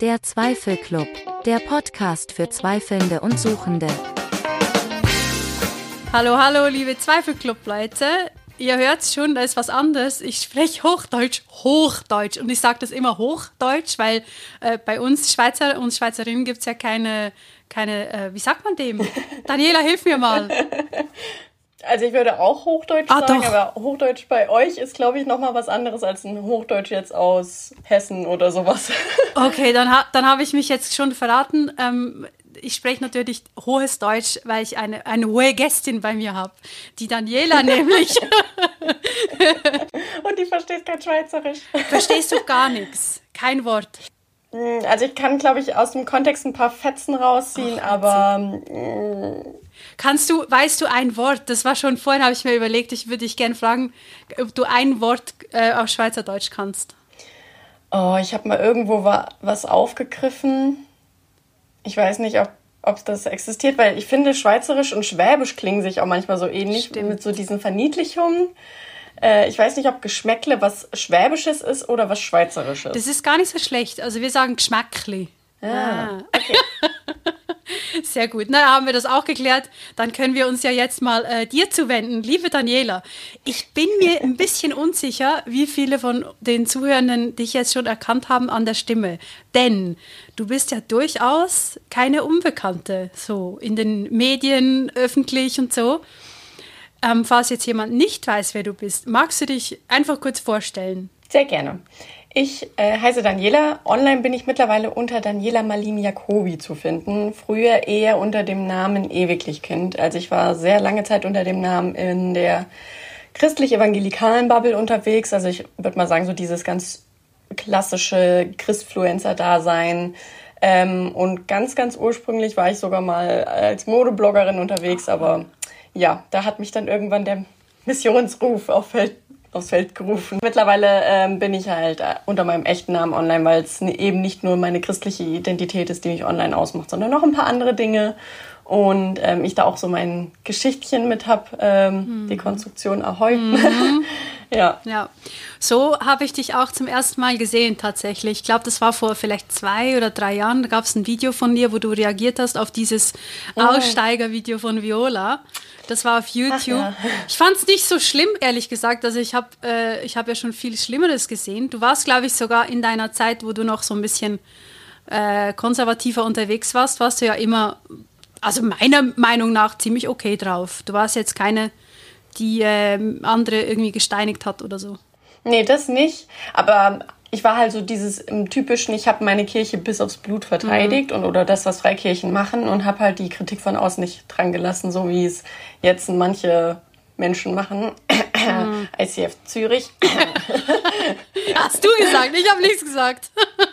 Der Zweifelclub, der Podcast für Zweifelnde und Suchende. Hallo, hallo, liebe Zweifelclub-Leute. Ihr hört schon, da ist was anderes. Ich spreche Hochdeutsch. Und ich sage das immer Hochdeutsch, weil bei uns Schweizer und Schweizerinnen gibt es ja keine, wie sagt man dem? Daniela, hilf mir mal. Also ich würde auch Hochdeutsch sagen, doch. aber Hochdeutsch bei euch ist, glaube ich, nochmal was anderes als ein Hochdeutsch jetzt aus Hessen oder sowas. Okay, dann habe ich mich jetzt schon verraten. Ich spreche natürlich hohes Deutsch, weil ich eine hohe Gästin bei mir habe. Die Daniela nämlich. Und die versteht kein Schweizerisch. Verstehst du gar nichts? Kein Wort. Also ich kann, glaube ich, aus dem Kontext ein paar Fetzen rausziehen, aber... Weißt du ein Wort? Das war schon vorhin, habe ich mir überlegt, ich würde dich gerne fragen, ob du ein Wort auf Schweizerdeutsch kannst. Oh, ich habe mal irgendwo was aufgegriffen. Ich weiß nicht, ob das existiert, weil ich finde, Schweizerisch und Schwäbisch klingen sich auch manchmal so ähnlich. Stimmt. Mit so diesen Verniedlichungen. Ich weiß nicht, ob Geschmäckle was Schwäbisches ist oder was Schweizerisches. Das ist gar nicht so schlecht. Also wir sagen Geschmäckli. Okay. Sehr gut. Na, haben wir das auch geklärt. Dann können wir uns ja jetzt mal dir zuwenden. Liebe Daniela, ich bin mir ein bisschen unsicher, wie viele von den Zuhörenden dich jetzt schon erkannt haben an der Stimme. Denn du bist ja durchaus keine Unbekannte, so in den Medien, öffentlich und so. Falls jetzt jemand nicht weiß, wer du bist, magst du dich einfach kurz vorstellen? Sehr gerne. Ich heiße Daniela. Online bin ich mittlerweile unter Daniela Marlin Jacobi zu finden. Früher eher unter dem Namen Ewiglichkind. Also ich war sehr lange Zeit unter dem Namen in der christlich-evangelikalen Bubble unterwegs. Also ich würde mal sagen, so dieses ganz klassische Christfluencer-Dasein. Und ganz, ganz ursprünglich war ich sogar mal als Modebloggerin unterwegs. Aber ja, da hat mich dann irgendwann der Missionsruf aufs Feld gerufen. Mittlerweile bin ich halt unter meinem echten Namen online, weil es eben nicht nur meine christliche Identität ist, die mich online ausmacht, sondern noch ein paar andere Dinge. Und ich da auch so mein Geschichtchen mit habe, die Konstruktion Ahoi. Ja. So habe ich dich auch zum ersten Mal gesehen tatsächlich. Ich glaube, das war vor vielleicht 2 oder 3 Jahren. Da gab es ein Video von dir, wo du reagiert hast auf dieses Aussteigervideo von Viola. Das war auf YouTube. Ach, ja. Ich fand es nicht so schlimm, ehrlich gesagt. Also ich hab ja schon viel Schlimmeres gesehen. Du warst, glaube ich, sogar in deiner Zeit, wo du noch so ein bisschen konservativer unterwegs warst du ja immer, also meiner Meinung nach, ziemlich okay drauf. Du warst jetzt keine, die andere irgendwie gesteinigt hat oder so. Nee, das nicht. Aber ich war halt so dieses im typischen, ich habe meine Kirche bis aufs Blut verteidigt oder das, was Freikirchen machen und habe halt die Kritik von außen nicht dran gelassen, so wie es jetzt manche Menschen machen. ICF Zürich. Hast du gesagt, ich habe nichts gesagt.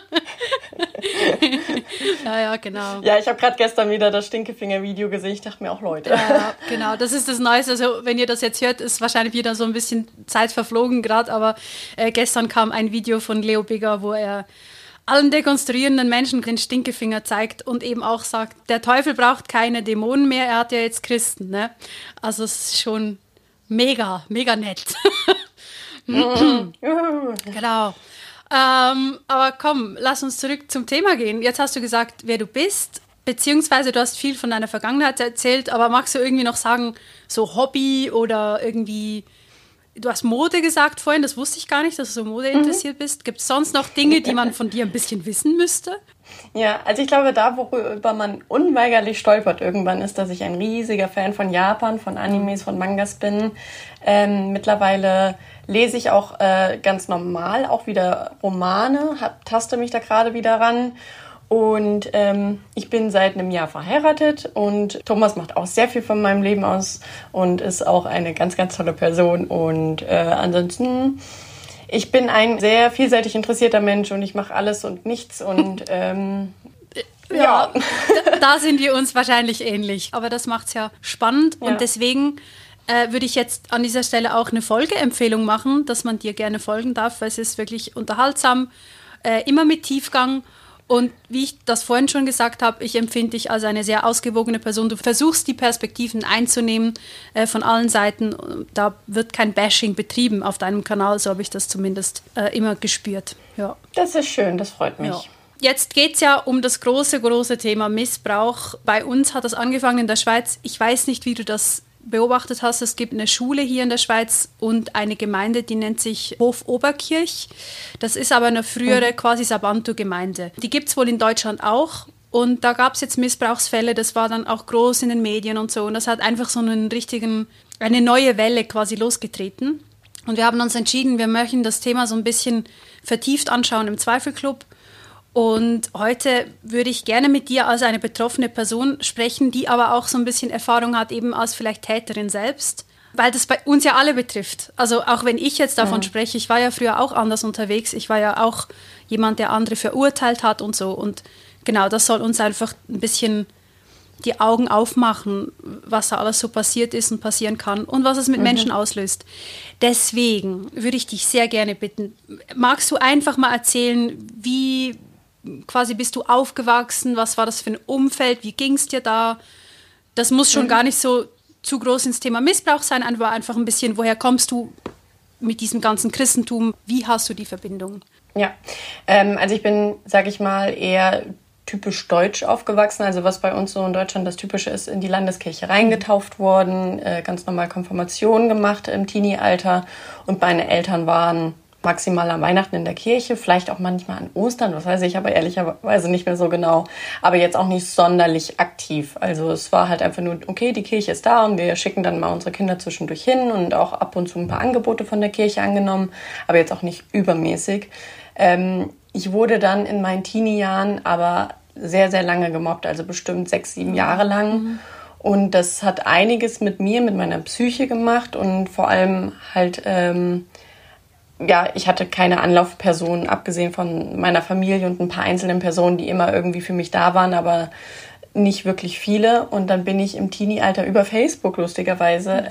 Ja, genau. Ja, ich habe gerade gestern wieder das Stinkefinger-Video gesehen. Ich dachte mir auch, Leute. Ja, genau, das ist das Neueste. Also wenn ihr das jetzt hört, ist wahrscheinlich wieder so ein bisschen Zeit verflogen gerade, aber gestern kam ein Video von Leo Bigger, wo er allen dekonstruierenden Menschen den Stinkefinger zeigt und eben auch sagt, der Teufel braucht keine Dämonen mehr, er hat ja jetzt Christen. Ne? Also es ist schon mega, mega nett. Genau. Aber komm, lass uns zurück zum Thema gehen. Jetzt hast du gesagt, wer du bist, beziehungsweise du hast viel von deiner Vergangenheit erzählt, aber magst du irgendwie noch sagen, so Hobby oder irgendwie, du hast Mode gesagt vorhin, das wusste ich gar nicht, dass du so Mode interessiert bist. Gibt es sonst noch Dinge, die man von dir ein bisschen wissen müsste? Ja, also ich glaube, da, worüber man unweigerlich stolpert irgendwann, ist, dass ich ein riesiger Fan von Japan, von Animes, von Mangas bin. Mittlerweile lese ich auch ganz normal auch wieder Romane, taste mich da gerade wieder ran. Und ich bin seit einem Jahr verheiratet und Thomas macht auch sehr viel von meinem Leben aus und ist auch eine ganz, ganz tolle Person. Und ansonsten, ich bin ein sehr vielseitig interessierter Mensch und ich mache alles und nichts und ja. Da sind wir uns wahrscheinlich ähnlich. Aber das macht es ja spannend und deswegen würde ich jetzt an dieser Stelle auch eine Folgeempfehlung machen, dass man dir gerne folgen darf, weil es ist wirklich unterhaltsam, immer mit Tiefgang. Und wie ich das vorhin schon gesagt habe, ich empfinde dich als eine sehr ausgewogene Person. Du versuchst, die Perspektiven einzunehmen von allen Seiten. Da wird kein Bashing betrieben auf deinem Kanal, so habe ich das zumindest immer gespürt. Ja. Das ist schön, das freut mich. Jetzt geht es ja um das große Thema Missbrauch. Bei uns hat das angefangen in der Schweiz. Ich weiß nicht, wie du das beobachtet hast. Es gibt eine Schule hier in der Schweiz und eine Gemeinde, die nennt sich Hof Oberkirch. Das ist aber eine frühere quasi Sabantu-Gemeinde. Die gibt es wohl in Deutschland auch. Und da gab es jetzt Missbrauchsfälle. Das war dann auch groß in den Medien und so. Und das hat einfach so eine neue Welle quasi losgetreten. Und wir haben uns entschieden, wir möchten das Thema so ein bisschen vertieft anschauen im Zweifelclub. Und heute würde ich gerne mit dir als eine betroffene Person sprechen, die aber auch so ein bisschen Erfahrung hat, eben als vielleicht Täterin selbst, weil das bei uns ja alle betrifft. Also auch wenn ich jetzt davon spreche, ich war ja früher auch anders unterwegs, ich war ja auch jemand, der andere verurteilt hat und so. Und genau, das soll uns einfach ein bisschen die Augen aufmachen, was da alles so passiert ist und passieren kann und was es mit Menschen auslöst. Deswegen würde ich dich sehr gerne bitten, magst du einfach mal erzählen, wie quasi bist du aufgewachsen, was war das für ein Umfeld, wie ging es dir da? Das muss schon gar nicht so zu groß ins Thema Missbrauch sein, aber einfach ein bisschen, woher kommst du mit diesem ganzen Christentum, wie hast du die Verbindung? Ja, also ich bin, sage ich mal, eher typisch deutsch aufgewachsen, also was bei uns so in Deutschland das Typische ist, in die Landeskirche reingetauft worden, ganz normal Konfirmation gemacht im Teenie-Alter und meine Eltern waren maximal an Weihnachten in der Kirche, vielleicht auch manchmal an Ostern, das weiß ich aber ehrlicherweise nicht mehr so genau, aber jetzt auch nicht sonderlich aktiv. Also es war halt einfach nur, okay, die Kirche ist da und wir schicken dann mal unsere Kinder zwischendurch hin und auch ab und zu ein paar Angebote von der Kirche angenommen, aber jetzt auch nicht übermäßig. Ich wurde dann in meinen Teenie-Jahren aber sehr, sehr lange gemobbt, also bestimmt 6, 7 Jahre lang. Und das hat einiges mit mir, mit meiner Psyche gemacht und vor allem halt ich hatte keine Anlaufpersonen, abgesehen von meiner Familie und ein paar einzelnen Personen, die immer irgendwie für mich da waren, aber nicht wirklich viele. Und dann bin ich im Teenie-Alter über Facebook lustigerweise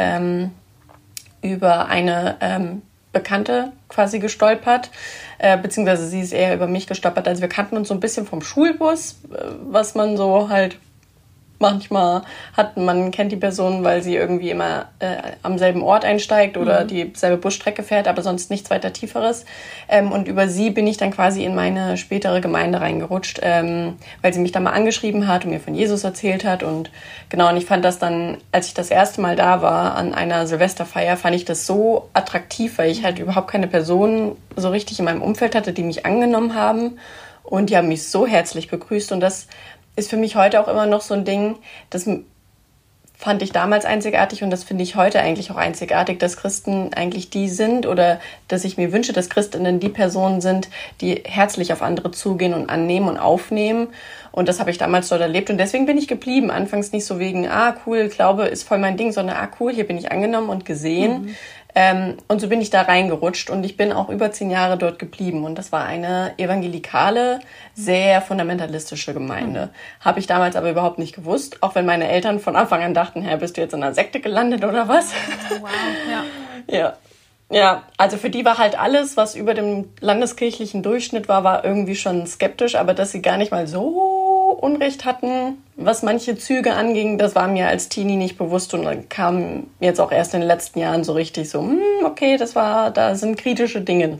über eine Bekannte quasi gestolpert, beziehungsweise sie ist eher über mich gestolpert. Also wir kannten uns so ein bisschen vom Schulbus, was man so halt manchmal hat. Man kennt die Person, weil sie irgendwie immer am selben Ort einsteigt oder dieselbe Busstrecke fährt, aber sonst nichts weiter Tieferes. Und über sie bin ich dann quasi in meine spätere Gemeinde reingerutscht, weil sie mich dann mal angeschrieben hat und mir von Jesus erzählt hat. Und genau, und ich fand das dann, als ich das erste Mal da war, an einer Silvesterfeier, fand ich das so attraktiv, weil ich halt überhaupt keine Personen so richtig in meinem Umfeld hatte, die mich angenommen haben. Und die haben mich so herzlich begrüßt und das ist für mich heute auch immer noch so ein Ding, das fand ich damals einzigartig und das finde ich heute eigentlich auch einzigartig, dass Christen eigentlich die sind oder dass ich mir wünsche, dass Christinnen die Personen sind, die herzlich auf andere zugehen und annehmen und aufnehmen. Und das habe ich damals dort erlebt und deswegen bin ich geblieben. Anfangs nicht so wegen, cool, Glaube ist voll mein Ding, sondern cool, hier bin ich angenommen und gesehen. Und so bin ich da reingerutscht und ich bin auch über 10 Jahre dort geblieben. Und das war eine evangelikale, sehr fundamentalistische Gemeinde. Habe ich damals aber überhaupt nicht gewusst, auch wenn meine Eltern von Anfang an dachten, bist du jetzt in einer Sekte gelandet oder was? Wow, ja. Ja, also für die war halt alles, was über dem landeskirchlichen Durchschnitt war irgendwie schon skeptisch, aber dass sie gar nicht mal so Unrecht hatten, was manche Züge anging, das war mir als Teenie nicht bewusst und dann kam jetzt auch erst in den letzten Jahren so richtig so, okay, da sind kritische Dinge.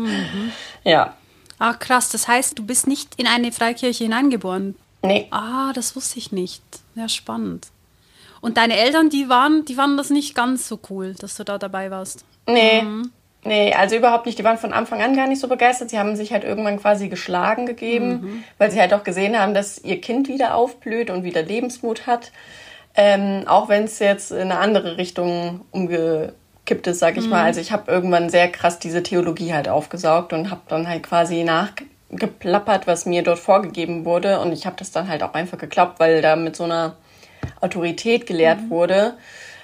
Ja. Ah, krass, das heißt, du bist nicht in eine Freikirche hineingeboren? Nee. Ah, das wusste ich nicht. Ja, spannend. Und deine Eltern, die waren das nicht ganz so cool, dass du da dabei warst? Nee, also überhaupt nicht. Die waren von Anfang an gar nicht so begeistert. Sie haben sich halt irgendwann quasi geschlagen gegeben, weil sie halt auch gesehen haben, dass ihr Kind wieder aufblüht und wieder Lebensmut hat. Auch wenn es jetzt in eine andere Richtung umgekippt ist, sag ich mal. Also ich habe irgendwann sehr krass diese Theologie halt aufgesaugt und habe dann halt quasi nachgeplappert, was mir dort vorgegeben wurde. Und ich habe das dann halt auch einfach geglaubt, weil da mit so einer Autorität gelehrt wurde.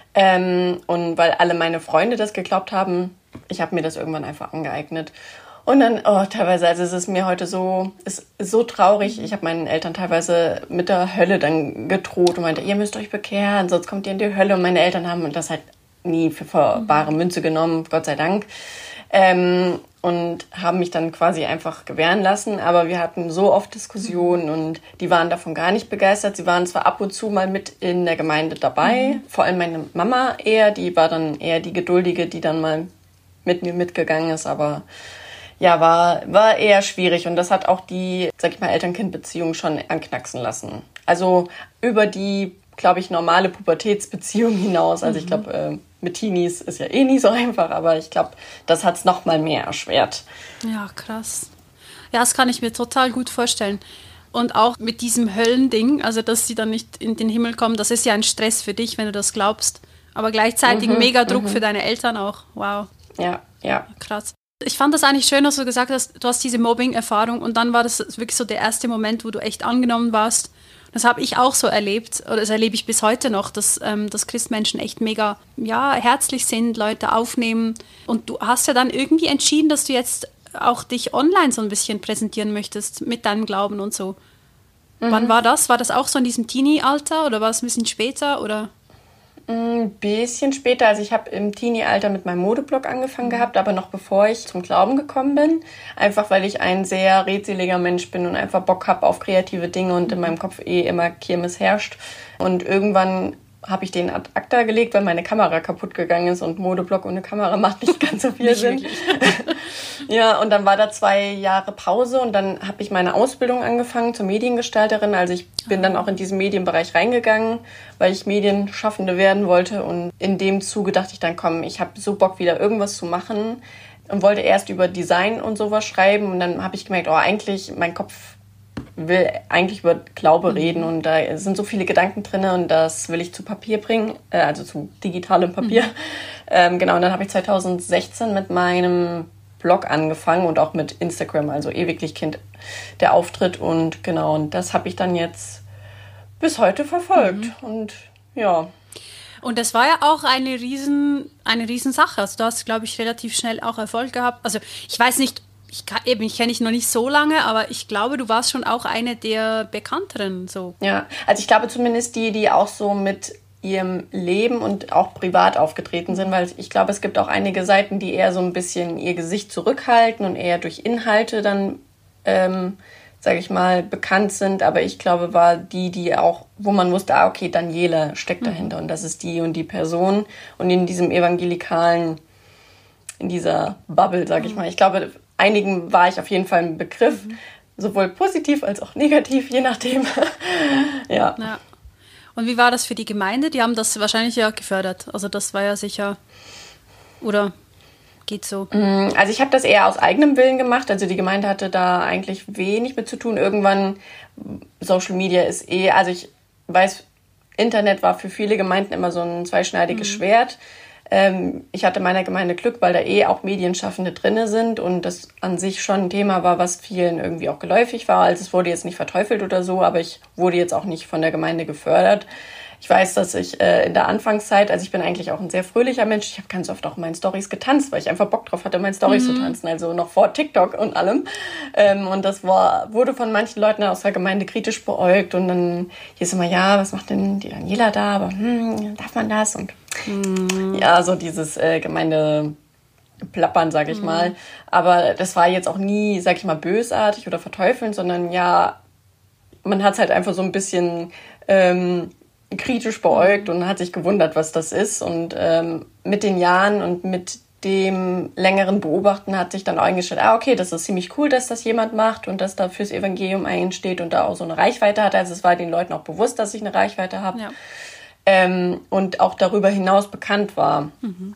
Und weil alle meine Freunde das geglaubt haben, ich habe mir das irgendwann einfach angeeignet. Und dann, teilweise, also es ist mir heute ist so traurig. Ich habe meinen Eltern teilweise mit der Hölle dann gedroht und meinte, ihr müsst euch bekehren, sonst kommt ihr in die Hölle. Und meine Eltern haben das halt nie für bare Münze genommen, Gott sei Dank. Und haben mich dann quasi einfach gewähren lassen. Aber wir hatten so oft Diskussionen und die waren davon gar nicht begeistert. Sie waren zwar ab und zu mal mit in der Gemeinde dabei, vor allem meine Mama eher, die war dann eher die Geduldige, die dann mal mit mir mitgegangen ist. Aber ja, war eher schwierig. Und das hat auch die, sag ich mal, Eltern-Kind-Beziehung schon anknacksen lassen. Also über die, glaube ich, normale Pubertätsbeziehung hinaus. Also ich glaube, mit Teenies ist ja eh nie so einfach, aber ich glaube, das hat es noch mal mehr erschwert. Ja, krass. Ja, das kann ich mir total gut vorstellen. Und auch mit diesem Höllending, also dass sie dann nicht in den Himmel kommen, das ist ja ein Stress für dich, wenn du das glaubst. Aber gleichzeitig mega Druck für deine Eltern auch. Wow. Ja. Krass. Ich fand das eigentlich schön, dass du gesagt hast, du hast diese Mobbing-Erfahrung und dann war das wirklich so der erste Moment, wo du echt angenommen warst. Das habe ich auch so erlebt, oder das erlebe ich bis heute noch, dass Christmenschen echt mega herzlich sind, Leute aufnehmen. Und du hast ja dann irgendwie entschieden, dass du jetzt auch dich online so ein bisschen präsentieren möchtest mit deinem Glauben und so. Wann war das? War das auch so in diesem Teenie-Alter oder war es ein bisschen später? Oder? Ein bisschen später. Also ich habe im Teenie-Alter mit meinem Modeblog angefangen gehabt, aber noch bevor ich zum Glauben gekommen bin. Einfach, weil ich ein sehr redseliger Mensch bin und einfach Bock habe auf kreative Dinge und in meinem Kopf immer Kirmes herrscht. Und irgendwann habe ich den ad acta gelegt, weil meine Kamera kaputt gegangen ist und Modeblog ohne Kamera macht nicht ganz so viel Sinn. Ja, und dann war da 2 Jahre Pause und dann habe ich meine Ausbildung angefangen zur Mediengestalterin. Also ich bin dann auch in diesen Medienbereich reingegangen, weil ich Medienschaffende werden wollte. Und in dem Zuge dachte ich dann, komm, ich habe so Bock, wieder irgendwas zu machen und wollte erst über Design und sowas schreiben. Und dann habe ich gemerkt, eigentlich, mein Kopf will eigentlich über Glaube reden und da sind so viele Gedanken drin und das will ich zu Papier bringen, also zu digitalem Papier. Genau, und dann habe ich 2016 mit meinem Blog angefangen und auch mit Instagram, also Ewiglich-Kind, der Auftritt und genau, und das habe ich dann jetzt bis heute verfolgt und ja. Und das war ja auch eine Riesensache. Also du hast, glaube ich, relativ schnell auch Erfolg gehabt. Also ich weiß nicht, ich kenne dich noch nicht so lange, aber ich glaube, du warst schon auch eine der bekannteren. So. Ja, also ich glaube zumindest die auch so mit ihrem Leben und auch privat aufgetreten sind, weil ich glaube, es gibt auch einige Seiten, die eher so ein bisschen ihr Gesicht zurückhalten und eher durch Inhalte dann, sage ich mal, bekannt sind. Aber ich glaube, war die auch, wo man wusste, okay, Daniela steckt dahinter und das ist die und die Person. Und in diesem evangelikalen, in dieser Bubble, sage ich mal. Ich glaube, einigen war ich auf jeden Fall ein Begriff, sowohl positiv als auch negativ, je nachdem. Ja. Und wie war das für die Gemeinde? Die haben das wahrscheinlich ja gefördert. Also das war ja sicher, oder geht so? Also ich habe das eher aus eigenem Willen gemacht. Also die Gemeinde hatte da eigentlich wenig mit zu tun. Irgendwann, Social Media ist also ich weiß, Internet war für viele Gemeinden immer so ein zweischneidiges Schwert. Ich hatte in meiner Gemeinde Glück, weil da auch Medienschaffende drinne sind und das an sich schon ein Thema war, was vielen irgendwie auch geläufig war. Also es wurde jetzt nicht verteufelt oder so, aber ich wurde jetzt auch nicht von der Gemeinde gefördert. Ich weiß, dass ich in der Anfangszeit, also ich bin eigentlich auch ein sehr fröhlicher Mensch, ich habe ganz oft auch in meinen Storys getanzt, weil ich einfach Bock drauf hatte, in meinen Storys zu tanzen, also noch vor TikTok und allem. Und das wurde von manchen Leuten aus der Gemeinde kritisch beäugt und dann hieß immer, ja, was macht denn die Daniela da, aber darf man das? Und ja, so dieses Gemeindeplappern, sage ich mal. Aber das war jetzt auch nie, sage ich mal, bösartig oder verteufeln, sondern ja, man hat es halt einfach so ein bisschen kritisch beäugt und hat sich gewundert, was das ist. Und mit den Jahren und mit dem längeren Beobachten hat sich dann auch eingestellt, okay, das ist ziemlich cool, dass das jemand macht und dass da fürs Evangelium einsteht und da auch so eine Reichweite hat. Also es war den Leuten auch bewusst, dass ich eine Reichweite habe. Ja. Und auch darüber hinaus bekannt war.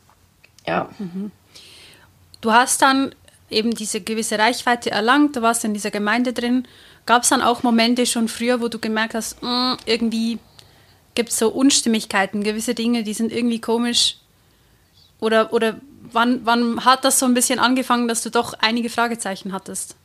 Ja. Du hast dann eben diese gewisse Reichweite erlangt, du warst in dieser Gemeinde drin. Gab es dann auch Momente schon früher, wo du gemerkt hast, irgendwie gibt es so Unstimmigkeiten, gewisse Dinge, die sind irgendwie komisch? Oder wann hat das so ein bisschen angefangen, dass du doch einige Fragezeichen hattest?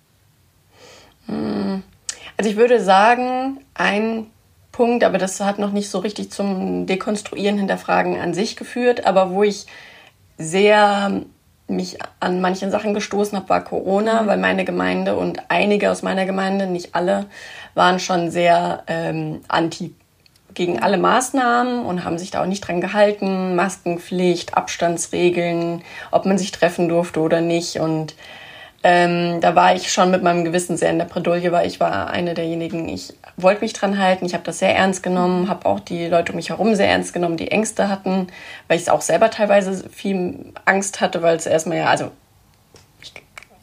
Also ich würde sagen, ein Punkt, aber das hat noch nicht so richtig zum Dekonstruieren, Hinterfragen an sich geführt, aber wo ich sehr mich an manchen Sachen gestoßen habe, war Corona, weil meine Gemeinde und einige aus meiner Gemeinde, nicht alle, waren schon sehr anti gegen alle Maßnahmen und haben sich da auch nicht dran gehalten. Maskenpflicht, Abstandsregeln, ob man sich treffen durfte oder nicht. Und da war ich schon mit meinem Gewissen sehr in der Bredouille, weil ich war eine derjenigen, ich wollte mich dran halten, ich habe das sehr ernst genommen, habe auch die Leute um mich herum sehr ernst genommen, die Ängste hatten, weil ich auch selber teilweise viel Angst hatte, weil es erstmal ich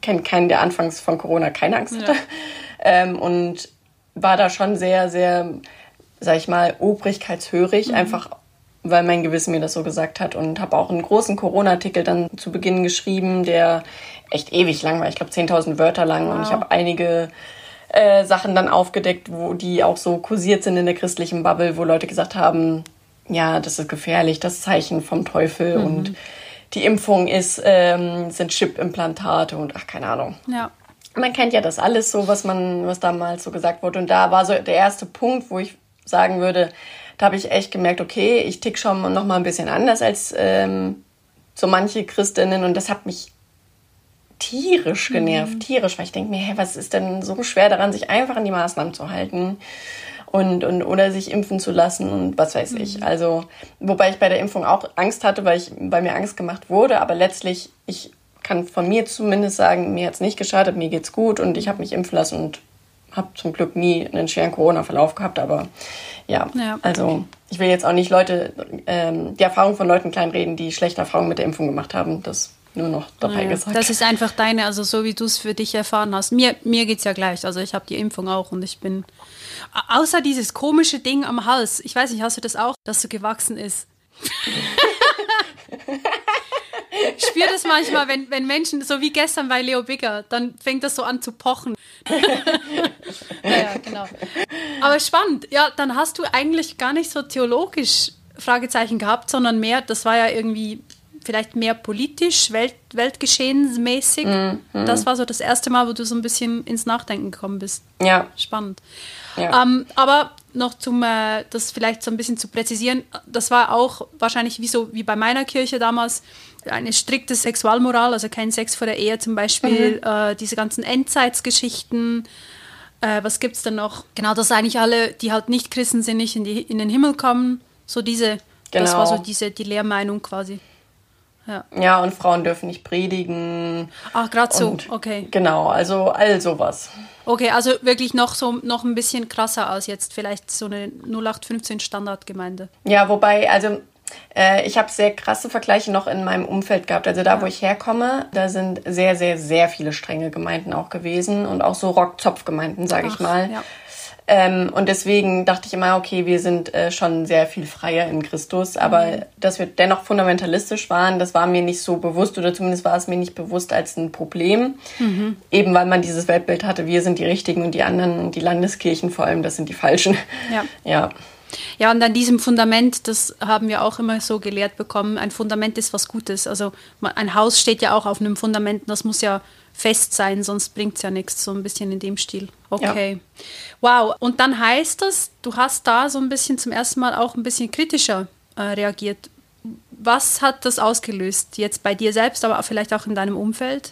kenne keinen, der anfangs von Corona keine Angst hatte. Und war da schon sehr, sehr, sag ich mal, obrigkeitshörig, einfach weil mein Gewissen mir das so gesagt hat. Und habe auch einen großen Corona-Artikel dann zu Beginn geschrieben, der echt ewig lang war. Ich glaube 10.000 Wörter lang. Wow. Und ich habe einige Sachen dann aufgedeckt, wo die auch so kursiert sind in der christlichen Bubble, wo Leute gesagt haben, ja, das ist gefährlich, das Zeichen vom Teufel und die Impfung sind Chip-Implantate und ach, keine Ahnung. Ja. Man kennt ja das alles so, was damals so gesagt wurde. Und da war so der erste Punkt, wo ich sagen würde, da habe ich echt gemerkt, okay, ich tick schon noch mal ein bisschen anders als so manche Christinnen. Und das hat mich tierisch genervt, tierisch, weil ich denke mir, hey, was ist denn so schwer daran, sich einfach an die Maßnahmen zu halten und oder sich impfen zu lassen und was weiß ich. Also, wobei ich bei der Impfung auch Angst hatte, weil mir Angst gemacht wurde, aber letztlich, ich kann von mir zumindest sagen, mir hat es nicht geschadet, mir geht's gut und ich habe mich impfen lassen und habe zum Glück nie einen schweren Corona-Verlauf gehabt, aber ja, also ich will jetzt auch nicht die Erfahrung von Leuten kleinreden, die schlechte Erfahrungen mit der Impfung gemacht haben, das nur noch dabei gesagt. Das ist einfach also so wie du es für dich erfahren hast. Mir geht's ja gleich, also ich habe die Impfung auch und ich bin, außer dieses komische Ding am Hals, ich weiß nicht, hast du das auch, dass so gewachsen ist? Ich spüre das manchmal, wenn Menschen, so wie gestern bei Leo Bigger, dann fängt das so an zu pochen. Ja, genau. Aber spannend, ja, dann hast du eigentlich gar nicht so theologisch Fragezeichen gehabt, sondern mehr, das war ja irgendwie vielleicht mehr politisch, weltgeschehensmäßig. Das war so das erste Mal, wo du so ein bisschen ins Nachdenken gekommen bist. Ja. Spannend. Ja. Aber noch das vielleicht so ein bisschen zu präzisieren, das war auch wahrscheinlich wie bei meiner Kirche damals eine strikte Sexualmoral, also kein Sex vor der Ehe zum Beispiel, diese ganzen Endzeitsgeschichten. Was gibt's denn noch? Genau, dass eigentlich alle, die halt nicht Christen sind, nicht in den Himmel kommen. So das war so die Lehrmeinung quasi. Ja, und Frauen dürfen nicht predigen. Ach, gerade so, okay. Genau, also all sowas. Okay, also wirklich noch ein bisschen krasser als jetzt vielleicht so eine 0815 Standardgemeinde. Ja, wobei, also ich habe sehr krasse Vergleiche noch in meinem Umfeld gehabt. Also da, wo ich herkomme, da sind sehr, sehr, sehr viele strenge Gemeinden auch gewesen und auch so Rock-Zopf-Gemeinden, sage ich mal. Ja. Und deswegen dachte ich immer, okay, wir sind schon sehr viel freier in Christus, aber dass wir dennoch fundamentalistisch waren, das war mir nicht so bewusst oder zumindest war es mir nicht bewusst als ein Problem, eben weil man dieses Weltbild hatte, wir sind die Richtigen und die anderen, die Landeskirchen vor allem, das sind die Falschen. Ja. Ja, und an diesem Fundament, das haben wir auch immer so gelehrt bekommen, ein Fundament ist was Gutes. Also ein Haus steht ja auch auf einem Fundament, das muss ja fest sein, sonst bringt es ja nichts, so ein bisschen in dem Stil. Okay. Ja. Wow, und dann heißt das, du hast da so ein bisschen zum ersten Mal auch ein bisschen kritischer reagiert. Was hat das ausgelöst? Jetzt bei dir selbst, aber vielleicht auch in deinem Umfeld?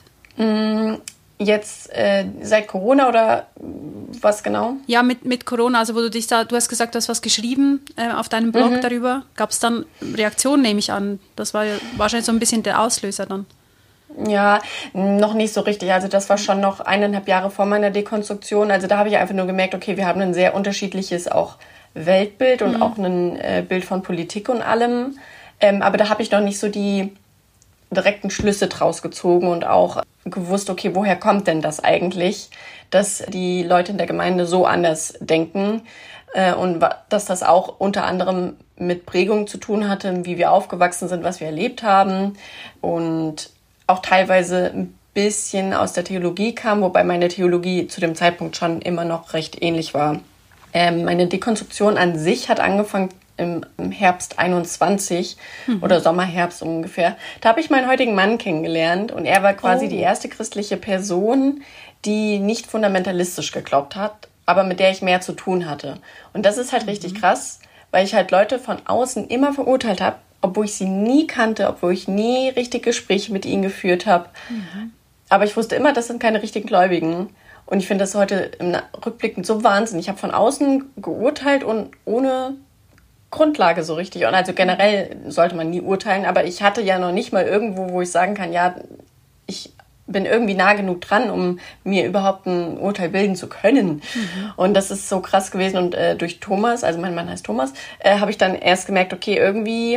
Jetzt seit Corona oder was genau? Ja, mit Corona, also wo du hast gesagt, du hast was geschrieben auf deinem Blog darüber. Gab es dann Reaktionen, nehme ich an? Das war ja wahrscheinlich so ein bisschen der Auslöser dann. Ja, noch nicht so richtig. Also das war schon noch 1,5 Jahre vor meiner Dekonstruktion. Also da habe ich einfach nur gemerkt, okay, wir haben ein sehr unterschiedliches auch Weltbild und auch ein Bild von Politik und allem. Aber da habe ich noch nicht so die direkten Schlüsse draus gezogen und auch gewusst, okay, woher kommt denn das eigentlich, dass die Leute in der Gemeinde so anders denken und dass das auch unter anderem mit Prägung zu tun hatte, wie wir aufgewachsen sind, was wir erlebt haben und auch teilweise ein bisschen aus der Theologie kam, wobei meine Theologie zu dem Zeitpunkt schon immer noch recht ähnlich war. Meine Dekonstruktion an sich hat angefangen im Herbst 21 oder Sommerherbst ungefähr. Da habe ich meinen heutigen Mann kennengelernt und er war quasi die erste christliche Person, die nicht fundamentalistisch geglaubt hat, aber mit der ich mehr zu tun hatte. Und das ist halt richtig krass, weil ich halt Leute von außen immer verurteilt habe, obwohl ich sie nie kannte, obwohl ich nie richtig Gespräche mit ihnen geführt habe. Aber ich wusste immer, das sind keine richtigen Gläubigen. Und ich finde das heute im Rückblick so Wahnsinn. Ich habe von außen geurteilt und ohne Grundlage so richtig. Und also generell sollte man nie urteilen, aber ich hatte ja noch nicht mal irgendwo, wo ich sagen kann, ja, ich bin irgendwie nah genug dran, um mir überhaupt ein Urteil bilden zu können. Und das ist so krass gewesen. Und durch Thomas, also mein Mann heißt Thomas, habe ich dann erst gemerkt, okay, irgendwie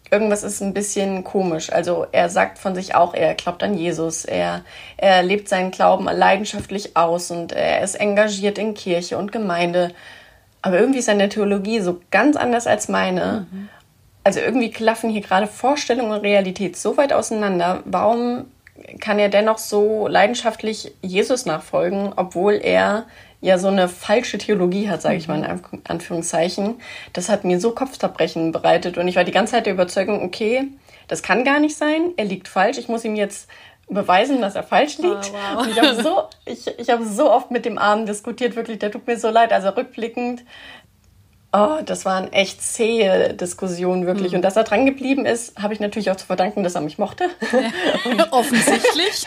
irgendwas ist ein bisschen komisch. Also er sagt von sich auch, er glaubt an Jesus, er lebt seinen Glauben leidenschaftlich aus und er ist engagiert in Kirche und Gemeinde. Aber irgendwie ist seine Theologie so ganz anders als meine. Also irgendwie klaffen hier gerade Vorstellung und Realität so weit auseinander. Warum kann er dennoch so leidenschaftlich Jesus nachfolgen, obwohl er ja so eine falsche Theologie hat, sage ich mal in Anführungszeichen. Das hat mir so Kopfzerbrechen bereitet und ich war die ganze Zeit der Überzeugung, okay, das kann gar nicht sein, er liegt falsch, ich muss ihm jetzt beweisen, dass er falsch liegt. Wow. Und ich habe so oft mit dem Armen diskutiert, wirklich, der tut mir so leid, also rückblickend. Oh, das waren echt zähe Diskussionen, wirklich. Und dass er dran geblieben ist, habe ich natürlich auch zu verdanken, dass er mich mochte. Ja, offensichtlich.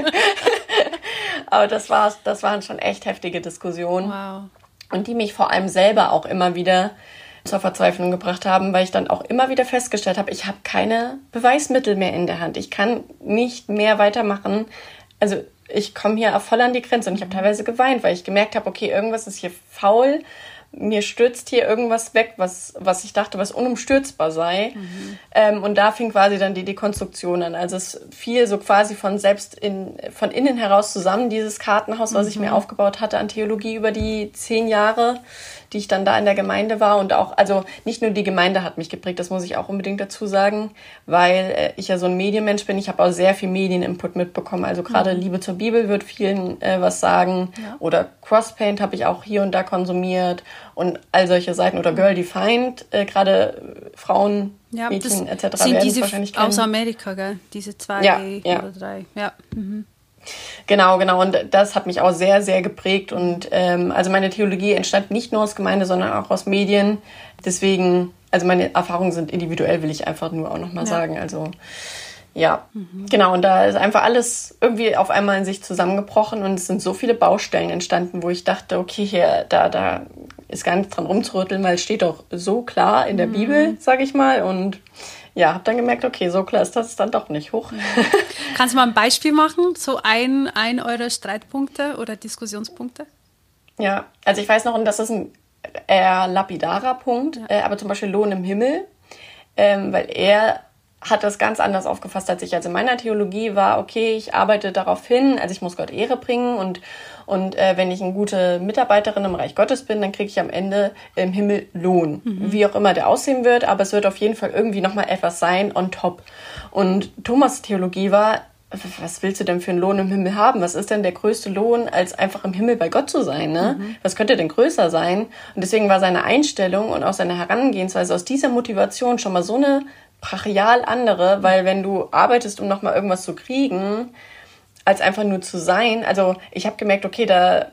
Aber das waren schon echt heftige Diskussionen. Wow. Und die mich vor allem selber auch immer wieder zur Verzweiflung gebracht haben, weil ich dann auch immer wieder festgestellt habe, ich habe keine Beweismittel mehr in der Hand. Ich kann nicht mehr weitermachen. Also ich komme hier voll an die Grenze und ich habe teilweise geweint, weil ich gemerkt habe, okay, irgendwas ist hier faul. Mir stürzt hier irgendwas weg, was ich dachte, was unumstürzbar sei. Und da fing quasi dann die Dekonstruktion an. Also es fiel so quasi von innen heraus zusammen, dieses Kartenhaus, was ich mir aufgebaut hatte an Theologie über die 10 Jahre, die ich dann da in der Gemeinde war. Und auch, also nicht nur die Gemeinde hat mich geprägt, das muss ich auch unbedingt dazu sagen, weil ich ja so ein Medienmensch bin. Ich habe auch sehr viel Medieninput mitbekommen. Also gerade Liebe zur Bibel wird vielen was sagen. Ja. Oder Crosspaint habe ich auch hier und da konsumiert. Und all solche Seiten. Oder Girl Defined, gerade Frauen, ja, Mädchen etc. sind werden diese es wahrscheinlich kennen. aus Amerika, gell? Diese 2 oder 3. Ja. Genau. Und das hat mich auch sehr, sehr geprägt. Und also meine Theologie entstand nicht nur aus Gemeinde, sondern auch aus Medien. Deswegen, also meine Erfahrungen sind individuell, will ich einfach nur auch nochmal sagen. Also ja, genau. Und da ist einfach alles irgendwie auf einmal in sich zusammengebrochen. Und es sind so viele Baustellen entstanden, wo ich dachte, okay, hier, da ist gar nichts dran rumzurütteln, weil es steht doch so klar in der Bibel, sage ich mal. Und ja, habe dann gemerkt, okay, so klar ist das dann doch nicht hoch. Kannst du mal ein Beispiel machen? So ein eurer Streitpunkte oder Diskussionspunkte? Ja, also ich weiß noch, und das ist ein eher lapidarer Punkt, aber zum Beispiel Lohn im Himmel, weil er hat das ganz anders aufgefasst als ich. Also in meiner Theologie war, okay, ich arbeite darauf hin, also ich muss Gott Ehre bringen und wenn ich eine gute Mitarbeiterin im Reich Gottes bin, dann kriege ich am Ende im Himmel Lohn. Wie auch immer der aussehen wird, aber es wird auf jeden Fall irgendwie nochmal etwas sein on top. Und Thomas' Theologie war, was willst du denn für einen Lohn im Himmel haben? Was ist denn der größte Lohn, als einfach im Himmel bei Gott zu sein? Ne? Was könnte denn größer sein? Und deswegen war seine Einstellung und auch seine Herangehensweise aus dieser Motivation schon mal so eine brachial andere, weil wenn du arbeitest, um nochmal irgendwas zu kriegen, als einfach nur zu sein, also ich habe gemerkt, okay, das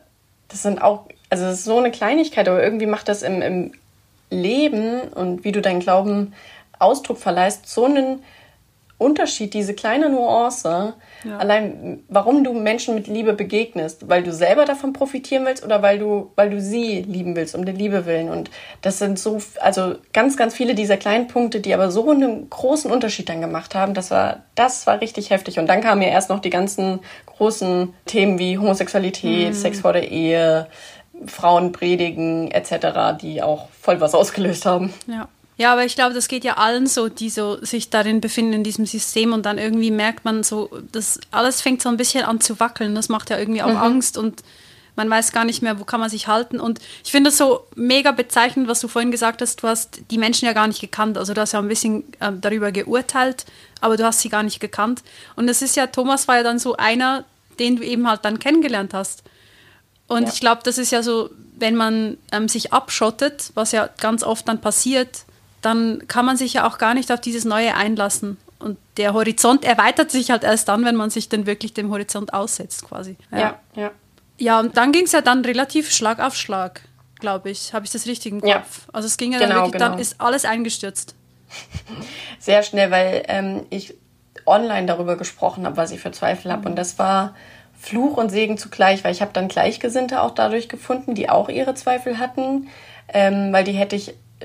ist so eine Kleinigkeit, aber irgendwie macht das im Leben und wie du deinen Glauben Ausdruck verleihst, so einen Unterschied, diese kleine Nuance, allein warum du Menschen mit Liebe begegnest, weil du selber davon profitieren willst oder weil du sie lieben willst, um der Liebe willen. Und das sind so, also ganz, ganz viele dieser kleinen Punkte, die aber so einen großen Unterschied dann gemacht haben, das war richtig heftig. Und dann kamen ja erst noch die ganzen großen Themen wie Homosexualität, Sex vor der Ehe, Frauen predigen etc., die auch voll was ausgelöst haben. Ja, aber ich glaube, das geht ja allen so, die so sich darin befinden, in diesem System und dann irgendwie merkt man so, das alles fängt so ein bisschen an zu wackeln. Das macht ja irgendwie auch Angst und man weiß gar nicht mehr, wo kann man sich halten. Und ich finde es so mega bezeichnend, was du vorhin gesagt hast, du hast die Menschen ja gar nicht gekannt. Also du hast ja ein bisschen darüber geurteilt, aber du hast sie gar nicht gekannt. Und es ist ja, Thomas war ja dann so einer, den du eben halt dann kennengelernt hast. Und ich glaube, das ist ja so, wenn man sich abschottet, was ja ganz oft dann passiert, dann kann man sich ja auch gar nicht auf dieses Neue einlassen. Und der Horizont erweitert sich halt erst dann, wenn man sich dann wirklich dem Horizont aussetzt quasi. Ja, und dann ging es ja dann relativ Schlag auf Schlag, glaube ich. Habe ich das richtig im Kopf? Ja. Also es ging ja dann wirklich, dann ist alles eingestürzt. Sehr schnell, weil ich online darüber gesprochen habe, was ich für Zweifel habe. Und das war Fluch und Segen zugleich, weil ich habe dann Gleichgesinnte auch dadurch gefunden, die auch ihre Zweifel hatten, weil die hätte ich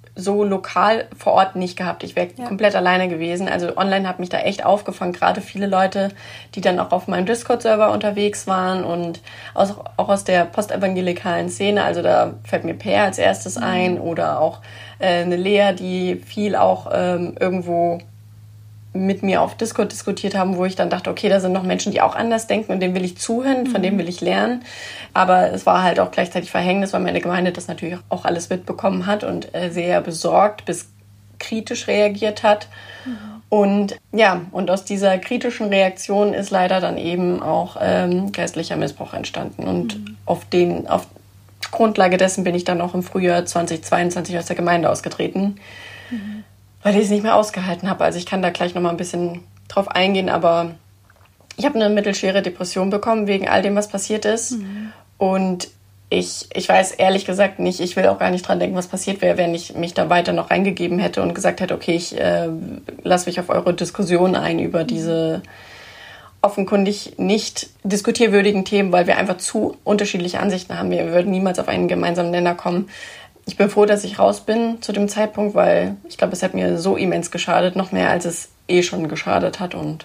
so lokal vor Ort nicht gehabt. Ich wäre komplett alleine gewesen. Also online hat mich da echt aufgefangen. Gerade viele Leute, die dann auch auf meinem Discord-Server unterwegs waren und auch aus der postevangelikalen Szene. Also da fällt mir Per als erstes ein oder auch eine Lea, die viel auch irgendwo mit mir auf Discord diskutiert haben, wo ich dann dachte, okay, da sind noch Menschen, die auch anders denken und denen will ich zuhören, von denen will ich lernen. Aber es war halt auch gleichzeitig Verhängnis, weil meine Gemeinde das natürlich auch alles mitbekommen hat und sehr besorgt bis kritisch reagiert hat. Und ja, und aus dieser kritischen Reaktion ist leider dann eben auch geistlicher Missbrauch entstanden. Und auf Grundlage dessen bin ich dann auch im Frühjahr 2022 aus der Gemeinde ausgetreten. Weil ich es nicht mehr ausgehalten habe. Also ich kann da gleich noch mal ein bisschen drauf eingehen, aber ich habe eine mittelschwere Depression bekommen wegen all dem, was passiert ist. Und ich weiß ehrlich gesagt nicht, ich will auch gar nicht dran denken, was passiert wäre, wenn ich mich da weiter noch reingegeben hätte und gesagt hätte, okay, ich lasse mich auf eure Diskussion ein über diese offenkundig nicht diskutierwürdigen Themen, weil wir einfach zu unterschiedliche Ansichten haben. Wir würden niemals auf einen gemeinsamen Nenner kommen. Ich bin froh, dass ich raus bin zu dem Zeitpunkt, weil ich glaube, es hat mir so immens geschadet, noch mehr als es schon geschadet hat. Und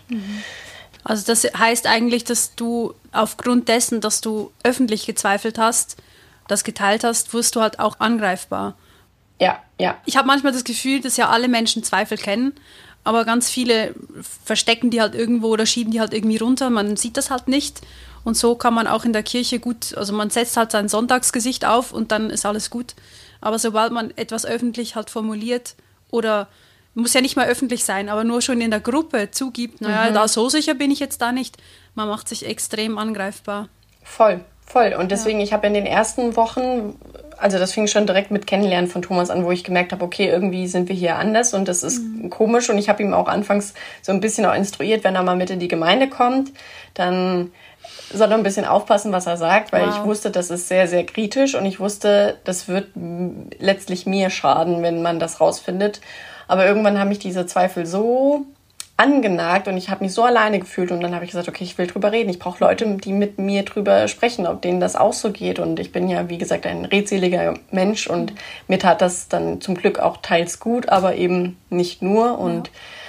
also das heißt eigentlich, dass du aufgrund dessen, dass du öffentlich gezweifelt hast, das geteilt hast, wirst du halt auch angreifbar. Ja. Ich habe manchmal das Gefühl, dass ja alle Menschen Zweifel kennen, aber ganz viele verstecken die halt irgendwo oder schieben die halt irgendwie runter. Man sieht das halt nicht. Und so kann man auch in der Kirche gut, also man setzt halt sein Sonntagsgesicht auf und dann ist alles gut. Aber sobald man etwas öffentlich halt formuliert oder muss ja nicht mal öffentlich sein, aber nur schon in der Gruppe zugibt, naja, da so sicher bin ich jetzt da nicht, man macht sich extrem angreifbar. Voll. Und deswegen, ich habe in den ersten Wochen, also das fing schon direkt mit Kennenlernen von Thomas an, wo ich gemerkt habe, okay, irgendwie sind wir hier anders und das ist komisch. Und ich habe ihm auch anfangs so ein bisschen auch instruiert, wenn er mal mit in die Gemeinde kommt, dann soll er ein bisschen aufpassen, was er sagt, weil ich wusste, das ist sehr, sehr kritisch und ich wusste, das wird letztlich mir schaden, wenn man das rausfindet. Aber irgendwann haben mich diese Zweifel so angenagt und ich habe mich so alleine gefühlt und dann habe ich gesagt, okay, ich will drüber reden. Ich brauche Leute, die mit mir drüber sprechen, ob denen das auch so geht. Und ich bin ja, wie gesagt, ein redseliger Mensch und mir tat das dann zum Glück auch teils gut, aber eben nicht nur. Und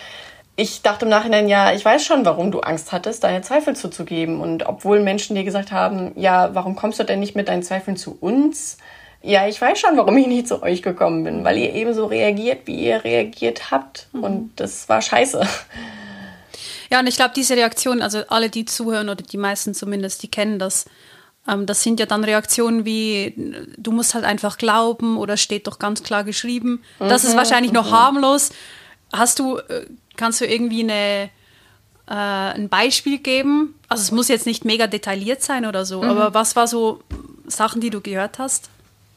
ich dachte im Nachhinein, ja, ich weiß schon, warum du Angst hattest, deine Zweifel zuzugeben. Und obwohl Menschen dir gesagt haben, ja, warum kommst du denn nicht mit deinen Zweifeln zu uns? Ja, ich weiß schon, warum ich nicht zu euch gekommen bin, weil ihr eben so reagiert, wie ihr reagiert habt. Und das war scheiße. Ja, und ich glaube, diese Reaktionen, also alle, die zuhören oder die meisten zumindest, die kennen das. Das sind ja dann Reaktionen wie, du musst halt einfach glauben oder steht doch ganz klar geschrieben. Das ist wahrscheinlich noch harmlos. Kannst du irgendwie ein Beispiel geben? Also es muss jetzt nicht mega detailliert sein oder so, aber was war so Sachen, die du gehört hast?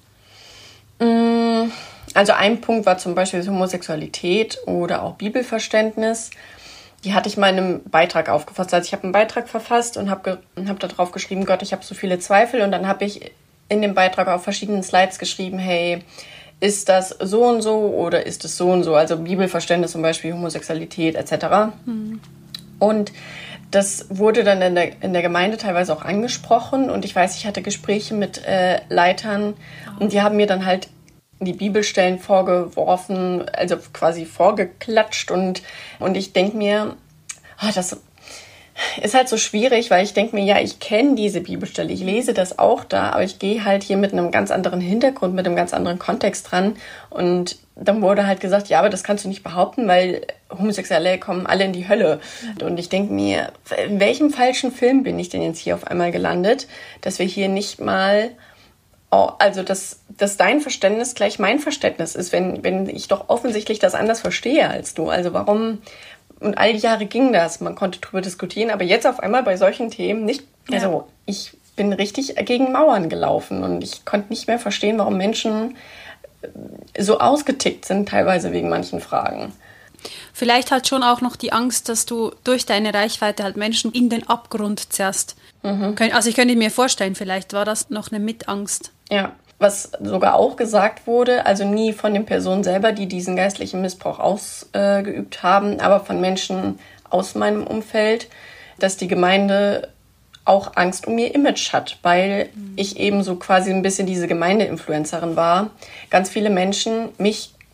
Also ein Punkt war zum Beispiel Homosexualität oder auch Bibelverständnis. Die hatte ich mal in einem Beitrag aufgefasst. Also ich habe einen Beitrag verfasst und habe da drauf geschrieben, Gott, ich habe so viele Zweifel. Und dann habe ich in dem Beitrag auf verschiedenen Slides geschrieben, hey, ist das so und so oder ist es so und so? Also Bibelverständnis zum Beispiel, Homosexualität etc. Und das wurde dann in der Gemeinde teilweise auch angesprochen. Und ich weiß, ich hatte Gespräche mit Leitern und die haben mir dann halt die Bibelstellen vorgeworfen, also quasi vorgeklatscht. Und ich denke mir, das ist halt so schwierig, weil ich denke mir, ja, ich kenne diese Bibelstelle, ich lese das auch da, aber ich gehe halt hier mit einem ganz anderen Hintergrund, mit einem ganz anderen Kontext dran. Und dann wurde halt gesagt, ja, aber das kannst du nicht behaupten, weil Homosexuelle kommen alle in die Hölle. Und ich denke mir, in welchem falschen Film bin ich denn jetzt hier auf einmal gelandet, dass wir hier nicht mal, also dass dein Verständnis gleich mein Verständnis ist, wenn ich doch offensichtlich das anders verstehe als du. Also warum? Und all die Jahre ging das, man konnte drüber diskutieren, aber jetzt auf einmal bei solchen Themen nicht. Also ich bin richtig gegen Mauern gelaufen und ich konnte nicht mehr verstehen, warum Menschen so ausgetickt sind, teilweise wegen manchen Fragen. Vielleicht halt schon auch noch die Angst, dass du durch deine Reichweite halt Menschen in den Abgrund zerrst. Also ich könnte mir vorstellen, vielleicht war das noch eine Mitangst. Ja, was sogar auch gesagt wurde, also nie von den Personen selber, die diesen geistlichen Missbrauch ausgeübt haben, aber von Menschen aus meinem Umfeld, dass die Gemeinde auch Angst um ihr Image hat, weil ich eben so quasi ein bisschen diese Gemeinde-Influencerin war. Ganz viele Menschen mich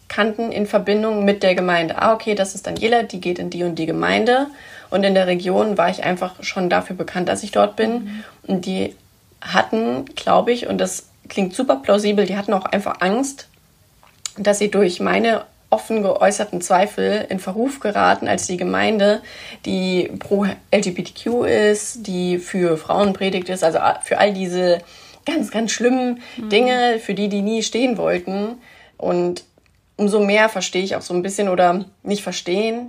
kannten in Verbindung mit der Gemeinde. Ah, okay, das ist Daniela, die geht in die und die Gemeinde. Und in der Region war ich einfach schon dafür bekannt, dass ich dort bin. Und die hatten, glaube ich, und das klingt super plausibel, die hatten auch einfach Angst, dass sie durch meine offen geäußerten Zweifel in Verruf geraten als die Gemeinde, die pro LGBTQ ist, die für Frauen predigt ist, also für all diese ganz, ganz schlimmen Dinge, für die nie stehen wollten. Und umso mehr verstehe ich auch so ein bisschen oder nicht verstehen,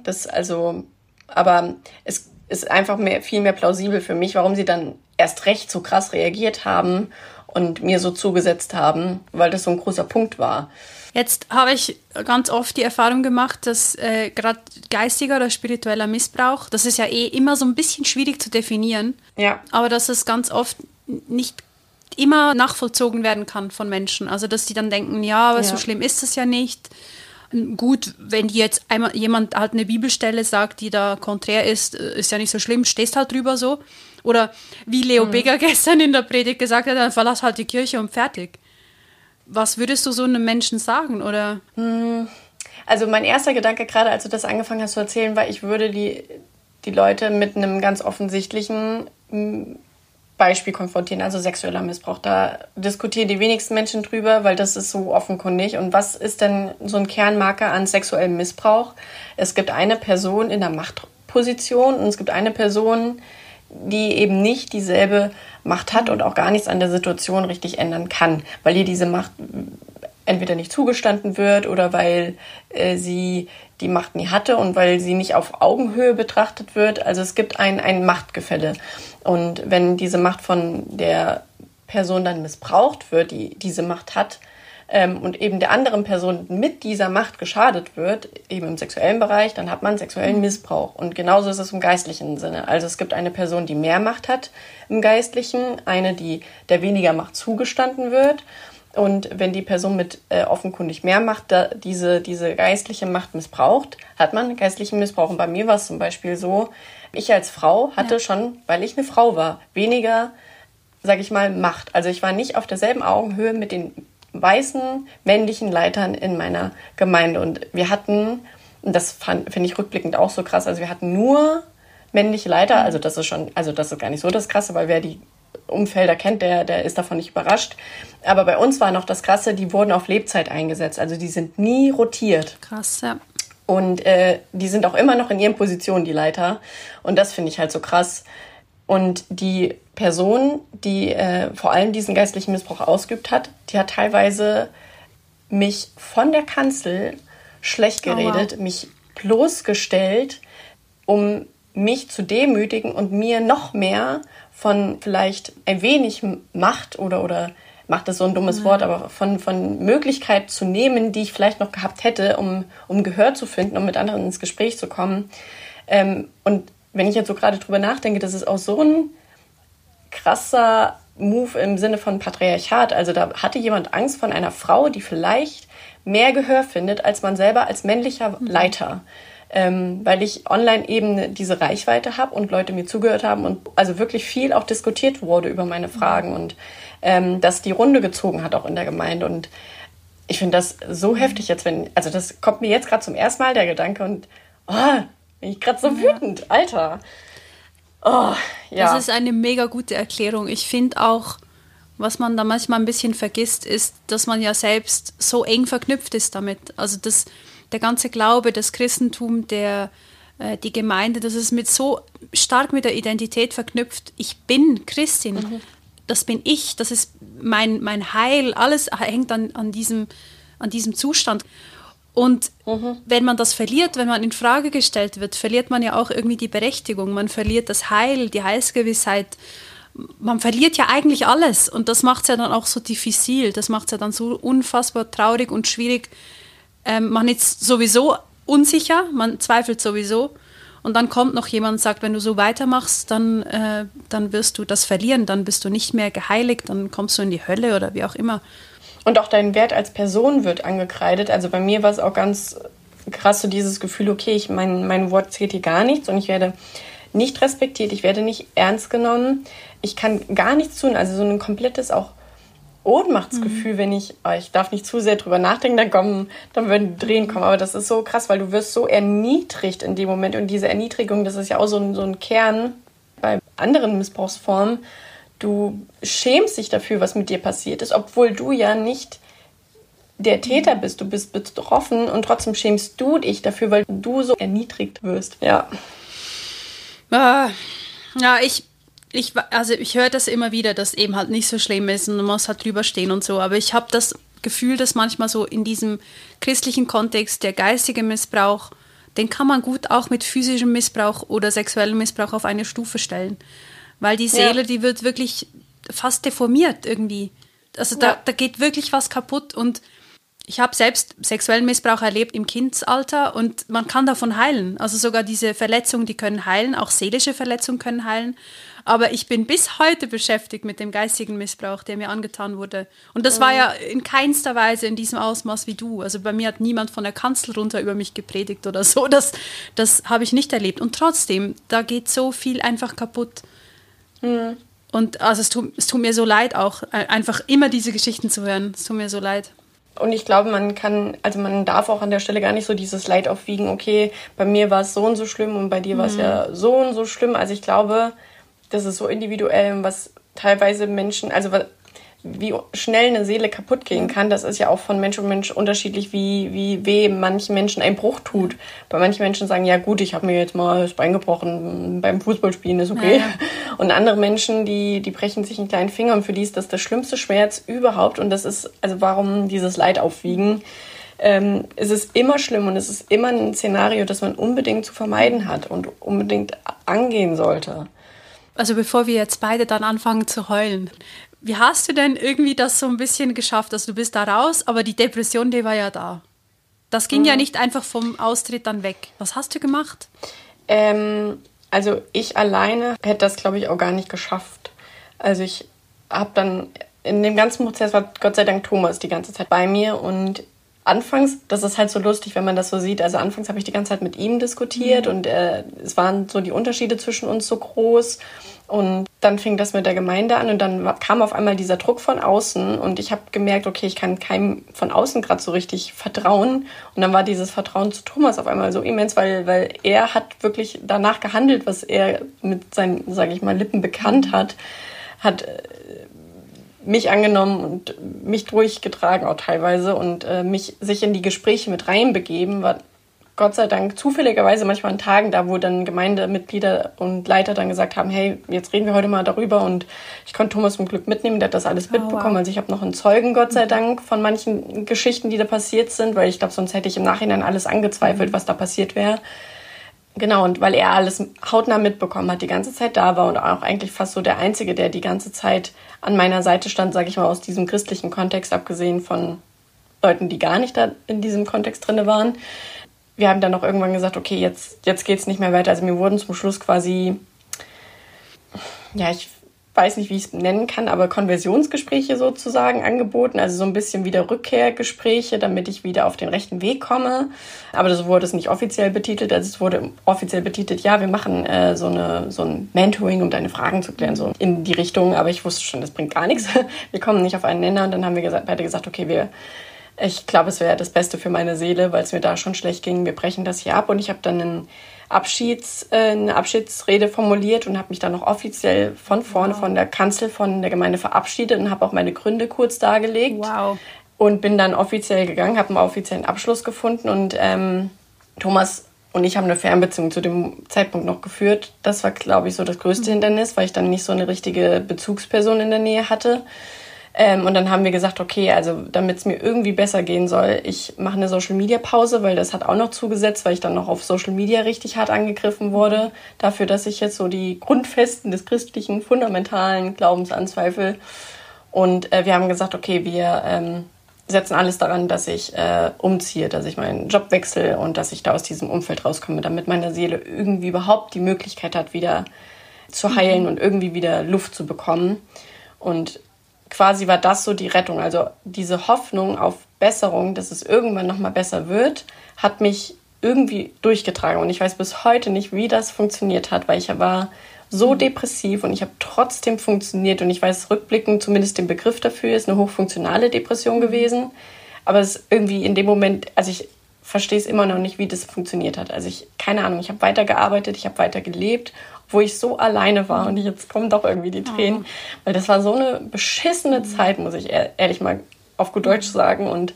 aber es ist einfach viel mehr plausibel für mich, warum sie dann erst recht so krass reagiert haben und mir so zugesetzt haben, weil das so ein großer Punkt war. Jetzt habe ich ganz oft die Erfahrung gemacht, dass gerade geistiger oder spiritueller Missbrauch, das ist ja immer so ein bisschen schwierig zu definieren, aber dass es ganz oft nicht immer nachvollzogen werden kann von Menschen. Also dass die dann denken, ja, aber so schlimm ist es ja nicht. Gut, wenn jetzt einmal jemand halt eine Bibelstelle sagt, die da konträr ist ja nicht so schlimm, stehst halt drüber so. Oder wie Leo Bigger gestern in der Predigt gesagt hat, dann verlass halt die Kirche und fertig. Was würdest du so einem Menschen sagen, oder? Also mein erster Gedanke, gerade als du das angefangen hast zu erzählen, war, ich würde die Leute mit einem ganz offensichtlichen Beispiel konfrontieren, also sexueller Missbrauch. Da diskutieren die wenigsten Menschen drüber, weil das ist so offenkundig. Und was ist denn so ein Kernmarker an sexuellem Missbrauch? Es gibt eine Person in der Machtposition und es gibt eine Person, die eben nicht dieselbe Macht hat und auch gar nichts an der Situation richtig ändern kann, weil ihr diese Macht entweder nicht zugestanden wird oder weil sie die Macht nie hatte und weil sie nicht auf Augenhöhe betrachtet wird. Also es gibt ein Machtgefälle. Und wenn diese Macht von der Person dann missbraucht wird, die diese Macht hat, und eben der anderen Person mit dieser Macht geschadet wird, eben im sexuellen Bereich, dann hat man sexuellen Missbrauch. Und genauso ist es im geistlichen Sinne. Also es gibt eine Person, die mehr Macht hat im Geistlichen, eine, der weniger Macht zugestanden wird. Und wenn die Person mit offenkundig mehr Macht diese geistliche Macht missbraucht, hat man geistlichen Missbrauch. Und bei mir war es zum Beispiel so, ich als Frau hatte schon, weil ich eine Frau war, weniger, sage ich mal, Macht. Also ich war nicht auf derselben Augenhöhe mit den weißen männlichen Leitern in meiner Gemeinde. Und wir hatten, und das finde ich rückblickend auch so krass, also wir hatten nur männliche Leiter, also das ist gar nicht so das Krasse, weil wer die Umfelder kennt, der ist davon nicht überrascht. Aber bei uns war noch das Krasse, die wurden auf Lebzeit eingesetzt, also die sind nie rotiert. Krass, ja. Und die sind auch immer noch in ihren Positionen, die Leiter. Und das finde ich halt so krass. Und die Person, die vor allem diesen geistlichen Missbrauch ausgeübt hat, die hat teilweise mich von der Kanzel schlecht geredet, mich bloßgestellt, um mich zu demütigen und mir noch mehr von vielleicht ein wenig Macht oder Macht ist so ein dummes Wort, aber von Möglichkeit zu nehmen, die ich vielleicht noch gehabt hätte, um Gehör zu finden, um mit anderen ins Gespräch zu kommen. Und wenn ich jetzt so gerade drüber nachdenke, das ist auch so ein krasser Move im Sinne von Patriarchat. Also da hatte jemand Angst von einer Frau, die vielleicht mehr Gehör findet als man selber als männlicher Leiter. Weil ich online eben diese Reichweite habe und Leute mir zugehört haben und also wirklich viel auch diskutiert wurde über meine Fragen und das die Runde gezogen hat auch in der Gemeinde. Und ich finde das so heftig jetzt, also das kommt mir jetzt gerade zum ersten Mal der Gedanke und bin ich gerade so wütend, Alter. Oh, ja. Das ist eine mega gute Erklärung. Ich finde auch, was man da manchmal ein bisschen vergisst, ist, dass man ja selbst so eng verknüpft ist damit. Also der ganze Glaube, das Christentum, die Gemeinde, das ist so stark mit der Identität verknüpft. Ich bin Christin, das bin ich, das ist mein Heil, alles hängt an diesem Zustand. Und wenn man das verliert, wenn man in Frage gestellt wird, verliert man ja auch irgendwie die Berechtigung. Man verliert das Heil, die Heilsgewissheit. Man verliert ja eigentlich alles. Und das macht es ja dann auch so diffizil. Das macht es ja dann so unfassbar traurig und schwierig. Man ist sowieso unsicher, man zweifelt sowieso. Und dann kommt noch jemand und sagt, wenn du so weitermachst, dann wirst du das verlieren. Dann bist du nicht mehr geheiligt, dann kommst du in die Hölle oder wie auch immer. Und auch dein Wert als Person wird angekreidet. Also bei mir war es auch ganz krass so dieses Gefühl, okay, mein Wort zählt hier gar nichts und ich werde nicht respektiert, ich werde nicht ernst genommen. Ich kann gar nichts tun. Also so ein komplettes auch Ohnmachtsgefühl, wenn ich darf nicht zu sehr drüber nachdenken, dann würden Tränen kommen. Aber das ist so krass, weil du wirst so erniedrigt in dem Moment. Und diese Erniedrigung, das ist ja auch so ein Kern bei anderen Missbrauchsformen. Du schämst dich dafür, was mit dir passiert ist, obwohl du ja nicht der Täter bist. Du bist betroffen und trotzdem schämst du dich dafür, weil du so erniedrigt wirst. Ja. Ja, ich höre das immer wieder, dass eben halt nicht so schlimm ist und man muss halt drüber stehen und so. Aber ich habe das Gefühl, dass manchmal so in diesem christlichen Kontext der geistige Missbrauch, den kann man gut auch mit physischem Missbrauch oder sexuellem Missbrauch auf eine Stufe stellen. Weil die Seele, die wird wirklich fast deformiert irgendwie. Also da geht wirklich was kaputt. Und ich habe selbst sexuellen Missbrauch erlebt im Kindsalter und man kann davon heilen. Also sogar diese Verletzungen, die können heilen, auch seelische Verletzungen können heilen. Aber ich bin bis heute beschäftigt mit dem geistigen Missbrauch, der mir angetan wurde. Und das war ja in keinster Weise in diesem Ausmaß wie du. Also bei mir hat niemand von der Kanzel runter über mich gepredigt oder so. Das habe ich nicht erlebt. Und trotzdem, da geht so viel einfach kaputt. Und also es tut mir so leid auch, einfach immer diese Geschichten zu hören. Es tut mir so leid. Und ich glaube, man darf auch an der Stelle gar nicht so dieses Leid aufwiegen, okay, bei mir war es so und so schlimm und bei dir war es ja so und so schlimm. Also ich glaube, das ist so individuell, was teilweise Menschen, also wie schnell eine Seele kaputt gehen kann, das ist ja auch von Mensch zu Mensch unterschiedlich, wie weh manchen Menschen ein Bruch tut. Bei manchen Menschen sagen, ja gut, ich habe mir jetzt mal das Bein gebrochen, beim Fußballspielen ist okay. Ja. Und andere Menschen, die brechen sich einen kleinen Finger und für die ist das der schlimmste Schmerz überhaupt. Und das ist, also warum dieses Leid aufwiegen? Es ist immer schlimm und es ist immer ein Szenario, das man unbedingt zu vermeiden hat und unbedingt angehen sollte. Also bevor wir jetzt beide dann anfangen zu heulen, wie hast du denn irgendwie das so ein bisschen geschafft? Also du bist da raus, aber die Depression, die war ja da. Das ging ja nicht einfach vom Austritt dann weg. Was hast du gemacht? Also ich alleine hätte das, glaube ich, auch gar nicht geschafft. Also ich habe dann, in dem ganzen Prozess war Gott sei Dank Thomas die ganze Zeit bei mir und anfangs, das ist halt so lustig, wenn man das so sieht, also anfangs habe ich die ganze Zeit mit ihm diskutiert und es waren so die Unterschiede zwischen uns so groß und dann fing das mit der Gemeinde an und dann kam auf einmal dieser Druck von außen und ich habe gemerkt, okay, ich kann keinem von außen gerade so richtig vertrauen und dann war dieses Vertrauen zu Thomas auf einmal so immens, weil er hat wirklich danach gehandelt, was er mit seinen, sage ich mal, Lippen bekannt hat mich angenommen und mich durchgetragen auch teilweise und sich in die Gespräche mit reinbegeben, war Gott sei Dank zufälligerweise manchmal an Tagen da, wo dann Gemeindemitglieder und Leiter dann gesagt haben, hey, jetzt reden wir heute mal darüber und ich konnte Thomas zum Glück mitnehmen, der hat das alles mitbekommen. Wow. Also ich habe noch einen Zeugen, Gott sei Dank, von manchen Geschichten, die da passiert sind, weil ich glaube, sonst hätte ich im Nachhinein alles angezweifelt, was da passiert wäre. Genau, und weil er alles hautnah mitbekommen hat, die ganze Zeit da war und auch eigentlich fast so der Einzige, der die ganze Zeit an meiner Seite stand, sage ich mal, aus diesem christlichen Kontext, abgesehen von Leuten, die gar nicht da in diesem Kontext drin waren. Wir haben dann auch irgendwann gesagt, okay, jetzt geht's nicht mehr weiter. Also mir wurden zum Schluss quasi, ja, ich weiß nicht, wie ich es nennen kann, aber Konversionsgespräche sozusagen angeboten, also so ein bisschen wieder Rückkehrgespräche, damit ich wieder auf den rechten Weg komme. Aber so wurde es nicht offiziell betitelt, also es wurde offiziell betitelt, ja, wir machen so ein Mentoring, um deine Fragen zu klären, so in die Richtung. Aber ich wusste schon, das bringt gar nichts. Wir kommen nicht auf einen Nenner und dann haben wir beide gesagt, okay, ich glaube, es wäre das Beste für meine Seele, weil es mir da schon schlecht ging. Wir brechen das hier ab und ich habe dann eine Abschiedsrede formuliert und habe mich dann noch offiziell von vorne von der Kanzel von der Gemeinde verabschiedet und habe auch meine Gründe kurz dargelegt. Wow. Und bin dann offiziell gegangen, habe einen offiziellen Abschluss gefunden und Thomas und ich haben eine Fernbeziehung zu dem Zeitpunkt noch geführt. Das war, glaube ich, so das größte Hindernis, weil ich dann nicht so eine richtige Bezugsperson in der Nähe hatte. Und dann haben wir gesagt, okay, also damit es mir irgendwie besser gehen soll, ich mache eine Social-Media-Pause, weil das hat auch noch zugesetzt, weil ich dann noch auf Social Media richtig hart angegriffen wurde, dafür, dass ich jetzt so die Grundfesten des christlichen, fundamentalen Glaubens anzweifle. Und wir haben gesagt, okay, wir setzen alles daran, dass ich umziehe, dass ich meinen Job wechsle und dass ich da aus diesem Umfeld rauskomme, damit meine Seele irgendwie überhaupt die Möglichkeit hat, wieder zu heilen und irgendwie wieder Luft zu bekommen. Und quasi war das so die Rettung. Also diese Hoffnung auf Besserung, dass es irgendwann nochmal besser wird, hat mich irgendwie durchgetragen. Und ich weiß bis heute nicht, wie das funktioniert hat, weil ich war so depressiv und ich habe trotzdem funktioniert und ich weiß rückblickend, zumindest den Begriff dafür ist eine hochfunktionale Depression gewesen, aber es ist irgendwie in dem Moment, also ich verstehe es immer noch nicht, wie das funktioniert hat. Also keine Ahnung, ich habe weitergearbeitet, ich habe weiter gelebt, wo ich so alleine war und jetzt kommen doch irgendwie die Tränen, weil das war so eine beschissene Zeit, muss ich ehrlich mal auf gut Deutsch sagen. Und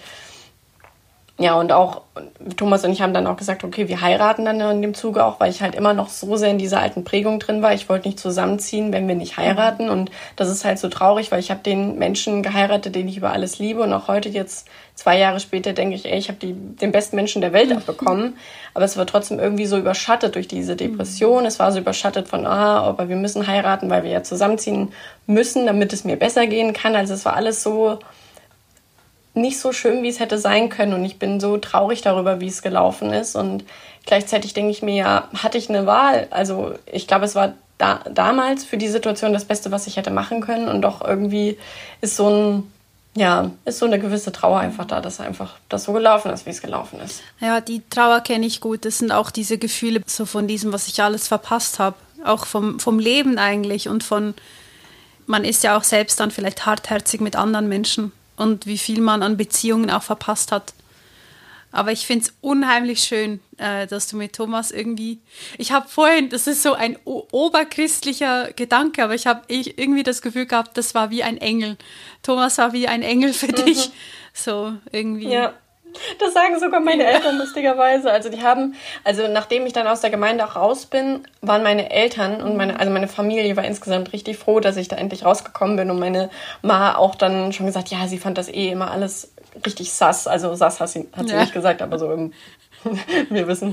ja, und auch Thomas und ich haben dann auch gesagt, okay, wir heiraten dann in dem Zuge auch, weil ich halt immer noch so sehr in dieser alten Prägung drin war. Ich wollte nicht zusammenziehen, wenn wir nicht heiraten. Und das ist halt so traurig, weil ich habe den Menschen geheiratet, den ich über alles liebe. Und auch heute jetzt, 2 Jahre später, denke ich, ich habe den besten Menschen der Welt abbekommen. Aber es war trotzdem irgendwie so überschattet durch diese Depression. Es war so überschattet von, aber wir müssen heiraten, weil wir ja zusammenziehen müssen, damit es mir besser gehen kann. Also es war alles so nicht so schön, wie es hätte sein können. Und ich bin so traurig darüber, wie es gelaufen ist. Und gleichzeitig denke ich mir, ja, hatte ich eine Wahl? Also ich glaube, es war damals für die Situation das Beste, was ich hätte machen können. Und doch irgendwie ist so eine gewisse Trauer einfach da, dass einfach das so gelaufen ist, wie es gelaufen ist. Ja, die Trauer kenne ich gut. Das sind auch diese Gefühle so von diesem, was ich alles verpasst habe. Auch vom Leben eigentlich und man ist ja auch selbst dann vielleicht hartherzig mit anderen Menschen. Und wie viel man an Beziehungen auch verpasst hat. Aber ich finde es unheimlich schön, dass du mit Thomas irgendwie... Ich habe vorhin, das ist so ein oberchristlicher Gedanke, aber ich habe irgendwie das Gefühl gehabt, das war wie ein Engel. Thomas war wie ein Engel für dich. So irgendwie. Ja, das sagen sogar meine Eltern lustigerweise. Also nachdem ich dann aus der Gemeinde auch raus bin, waren meine Eltern und meine Familie war insgesamt richtig froh, dass ich da endlich rausgekommen bin. Und meine Ma auch dann schon gesagt, ja, sie fand das immer alles richtig sass. Also sass hat sie nicht gesagt, aber so wir wissen.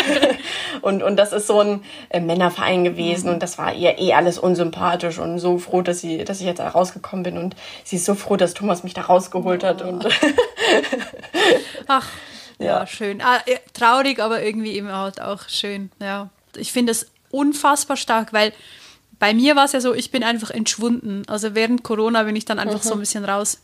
und das ist so ein Männerverein gewesen und das war ihr alles unsympathisch und so froh, dass ich jetzt da rausgekommen bin und sie ist so froh, dass Thomas mich da rausgeholt hat. Und ach, ja, schön. Traurig, aber irgendwie eben halt auch schön. Ja. Ich finde es unfassbar stark, weil bei mir war es ja so, ich bin einfach entschwunden. Also während Corona bin ich dann einfach so ein bisschen raus.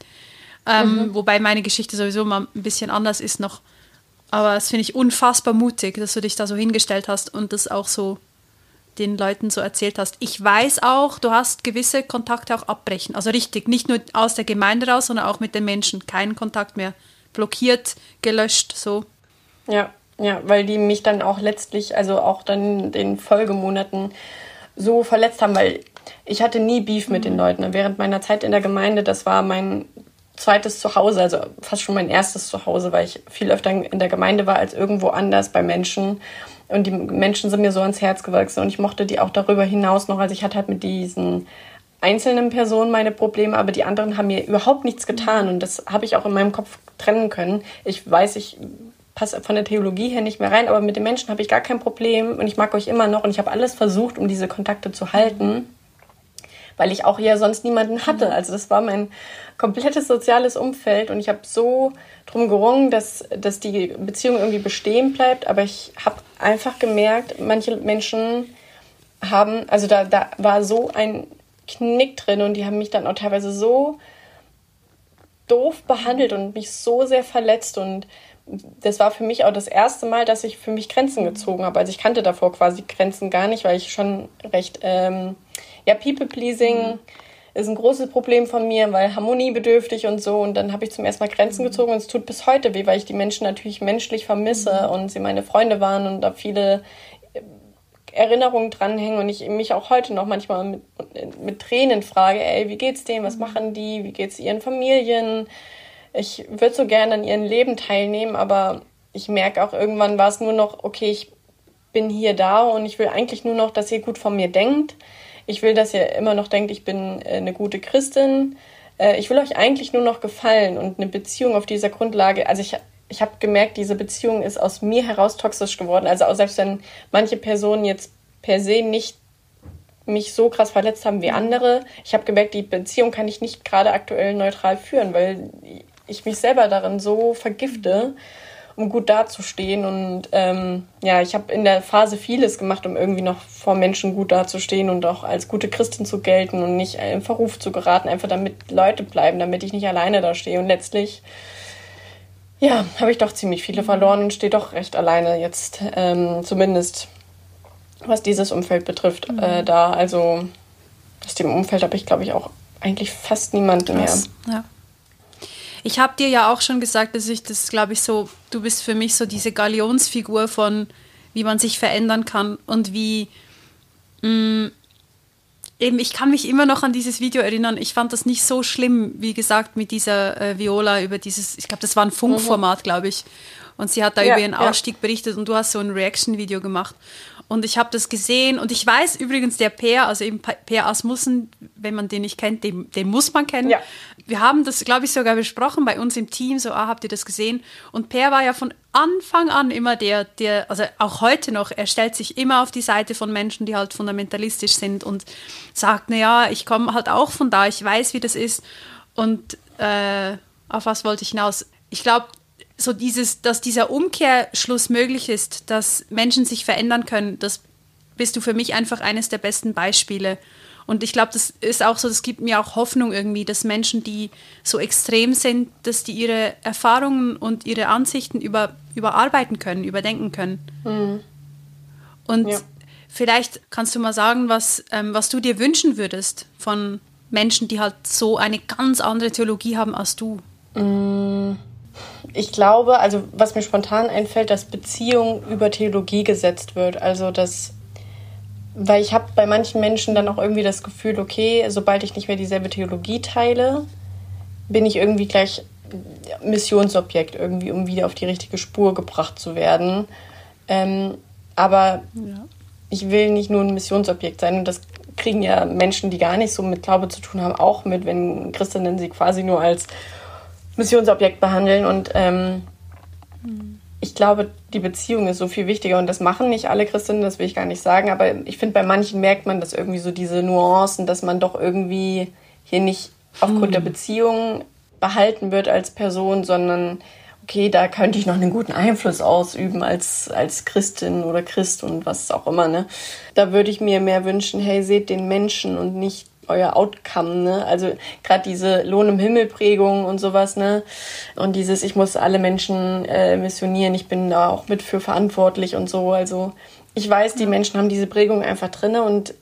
Wobei meine Geschichte sowieso mal ein bisschen anders ist noch. Aber das finde ich unfassbar mutig, dass du dich da so hingestellt hast und das auch so den Leuten so erzählt hast. Ich weiß auch, du hast gewisse Kontakte auch abbrechen. Also richtig, nicht nur aus der Gemeinde raus, sondern auch mit den Menschen. Keinen Kontakt mehr. Blockiert, gelöscht, so. Ja, weil die mich dann auch letztlich, also auch dann in den Folgemonaten so verletzt haben, weil ich hatte nie Beef mit den Leuten. Während meiner Zeit in der Gemeinde, das war mein zweites Zuhause, also fast schon mein erstes Zuhause, weil ich viel öfter in der Gemeinde war als irgendwo anders bei Menschen. Und die Menschen sind mir so ans Herz gewachsen und ich mochte die auch darüber hinaus noch. Also ich hatte halt mit diesen einzelnen Personen meine Probleme, aber die anderen haben mir überhaupt nichts getan und das habe ich auch in meinem Kopf trennen können. Ich weiß, ich passe von der Theologie her nicht mehr rein, aber mit den Menschen habe ich gar kein Problem und ich mag euch immer noch und ich habe alles versucht, um diese Kontakte zu halten, weil ich auch ja sonst niemanden hatte. Also das war mein komplettes soziales Umfeld und ich habe so drum gerungen, dass die Beziehung irgendwie bestehen bleibt, aber ich habe einfach gemerkt, manche Menschen haben, also da war so ein Knick drin und die haben mich dann auch teilweise so doof behandelt und mich so sehr verletzt und das war für mich auch das erste Mal, dass ich für mich Grenzen gezogen habe. Also ich kannte davor quasi Grenzen gar nicht, weil ich schon recht, People-Pleasing ist ein großes Problem von mir, weil harmoniebedürftig und so. Und dann habe ich zum ersten Mal Grenzen gezogen und es tut bis heute weh, weil ich die Menschen natürlich menschlich vermisse und sie meine Freunde waren und da viele Erinnerungen dranhängen und ich mich auch heute noch manchmal mit Tränen frage, wie geht's denen, was machen die, wie geht's ihren Familien? Ich würde so gerne an ihrem Leben teilnehmen, aber ich merke auch, irgendwann war es nur noch, okay, ich bin hier da und ich will eigentlich nur noch, dass ihr gut von mir denkt. Ich will, dass ihr immer noch denkt, ich bin eine gute Christin. Ich will euch eigentlich nur noch gefallen und eine Beziehung auf dieser Grundlage, also ich habe gemerkt, diese Beziehung ist aus mir heraus toxisch geworden. Also auch selbst wenn manche Personen jetzt per se nicht mich so krass verletzt haben wie andere, ich habe gemerkt, die Beziehung kann ich nicht gerade aktuell neutral führen, weil ich mich selber darin so vergifte, um gut dazustehen. Und ich habe in der Phase vieles gemacht, um irgendwie noch vor Menschen gut dazustehen und auch als gute Christin zu gelten und nicht in Verruf zu geraten, einfach damit Leute bleiben, damit ich nicht alleine da stehe. Und letztlich habe ich doch ziemlich viele verloren und stehe doch recht alleine jetzt, zumindest was dieses Umfeld betrifft, da. Also aus dem Umfeld habe ich, glaube ich, auch eigentlich fast niemanden mehr. Ja. Ich habe dir ja auch schon gesagt, dass ich das, glaube ich, so, du bist für mich so diese Galionsfigur von, wie man sich verändern kann und wie, eben, ich kann mich immer noch an dieses Video erinnern. Ich fand das nicht so schlimm, wie gesagt, mit dieser Viola über dieses, ich glaube, das war ein Funkformat, glaube ich. Und sie hat da über ihren Ausstieg berichtet und du hast so ein Reaction-Video gemacht. Und ich habe das gesehen und ich weiß übrigens, der Per, also eben Per Asmussen, wenn man den nicht kennt, den muss man kennen. Ja. Wir haben das, glaube ich, sogar besprochen bei uns im Team, so, habt ihr das gesehen? Und Per war ja von Anfang an immer der, also auch heute noch, er stellt sich immer auf die Seite von Menschen, die halt fundamentalistisch sind und sagt, naja, ich komme halt auch von da, ich weiß, wie das ist. Und auf was wollte ich hinaus? Ich glaube, so dass dieser Umkehrschluss möglich ist, dass Menschen sich verändern können, das bist du für mich einfach eines der besten Beispiele. Und ich glaube, das ist auch so, das gibt mir auch Hoffnung irgendwie, dass Menschen, die so extrem sind, dass die ihre Erfahrungen und ihre Ansichten überarbeiten können, überdenken können. Mhm. Und vielleicht kannst du mal sagen, was du dir wünschen würdest von Menschen, die halt so eine ganz andere Theologie haben als du. Ich glaube, also was mir spontan einfällt, dass Beziehung über Theologie gesetzt wird. Also weil ich habe bei manchen Menschen dann auch irgendwie das Gefühl, okay, sobald ich nicht mehr dieselbe Theologie teile, bin ich irgendwie gleich Missionsobjekt irgendwie, um wieder auf die richtige Spur gebracht zu werden. Aber ich will nicht nur ein Missionsobjekt sein und das kriegen ja Menschen, die gar nicht so mit Glaube zu tun haben, auch mit, wenn Christinnen sie quasi nur als Missionsobjekt behandeln und ich glaube, die Beziehung ist so viel wichtiger und das machen nicht alle Christinnen, das will ich gar nicht sagen, aber ich finde, bei manchen merkt man das irgendwie so, diese Nuancen, dass man doch irgendwie hier nicht aufgrund der Beziehung behalten wird als Person, sondern okay, da könnte ich noch einen guten Einfluss ausüben als Christin oder Christ und was auch immer, ne? Da würde ich mir mehr wünschen, hey, seht den Menschen und nicht euer Outcome, ne? Also gerade diese Lohn im Himmel Prägung und sowas, ne? Und dieses, ich muss alle Menschen missionieren, ich bin da auch mit für verantwortlich und so. Also ich weiß, die Menschen haben diese Prägung einfach drin und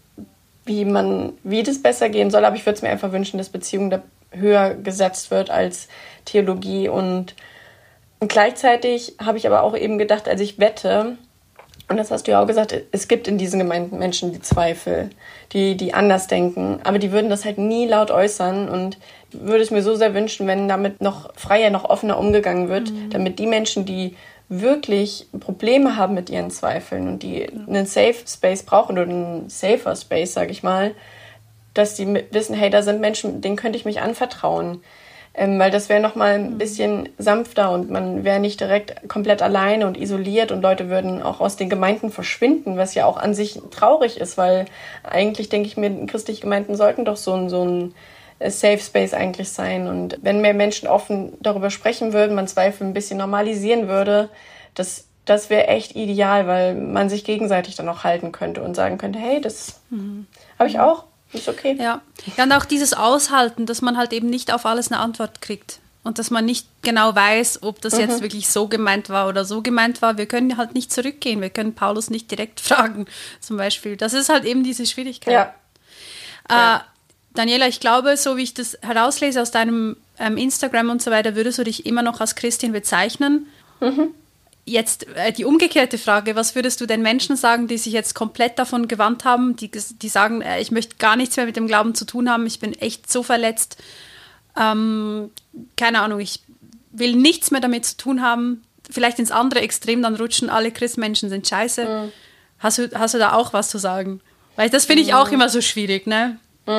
wie das besser gehen soll, aber ich würde es mir einfach wünschen, dass Beziehung da höher gesetzt wird als Theologie und gleichzeitig habe ich aber auch eben gedacht, also ich wette, und das hast du ja auch gesagt, es gibt in diesen Gemeinden Menschen, die Zweifel, die anders denken, aber die würden das halt nie laut äußern und würde es mir so sehr wünschen, wenn damit noch freier, noch offener umgegangen wird, damit die Menschen, die wirklich Probleme haben mit ihren Zweifeln und die einen Safe Space brauchen oder einen safer Space, sag ich mal, dass die wissen, hey, da sind Menschen, denen könnte ich mich anvertrauen. Weil das wäre nochmal ein bisschen sanfter und man wäre nicht direkt komplett alleine und isoliert und Leute würden auch aus den Gemeinden verschwinden, was ja auch an sich traurig ist, weil eigentlich, denke ich mir, christliche Gemeinden sollten doch so ein Safe Space eigentlich sein. Und wenn mehr Menschen offen darüber sprechen würden, man Zweifel ein bisschen normalisieren würde, das wäre echt ideal, weil man sich gegenseitig dann auch halten könnte und sagen könnte, hey, das habe ich auch. Ist okay. Ja, und auch dieses Aushalten, dass man halt eben nicht auf alles eine Antwort kriegt und dass man nicht genau weiß, ob das jetzt wirklich so gemeint war oder so gemeint war. Wir können halt nicht zurückgehen, wir können Paulus nicht direkt fragen, zum Beispiel. Das ist halt eben diese Schwierigkeit. Ja. Daniela, ich glaube, so wie ich das herauslese aus deinem Instagram und so weiter, würdest du dich immer noch als Christin bezeichnen. Jetzt die umgekehrte Frage, was würdest du den Menschen sagen, die sich jetzt komplett davon gewandt haben, die sagen, ich möchte gar nichts mehr mit dem Glauben zu tun haben, ich bin echt so verletzt, keine Ahnung, ich will nichts mehr damit zu tun haben, vielleicht ins andere Extrem dann rutschen, alle Christmenschen sind scheiße. Hast du da auch was zu sagen? Weil das finde ich auch immer so schwierig, ne?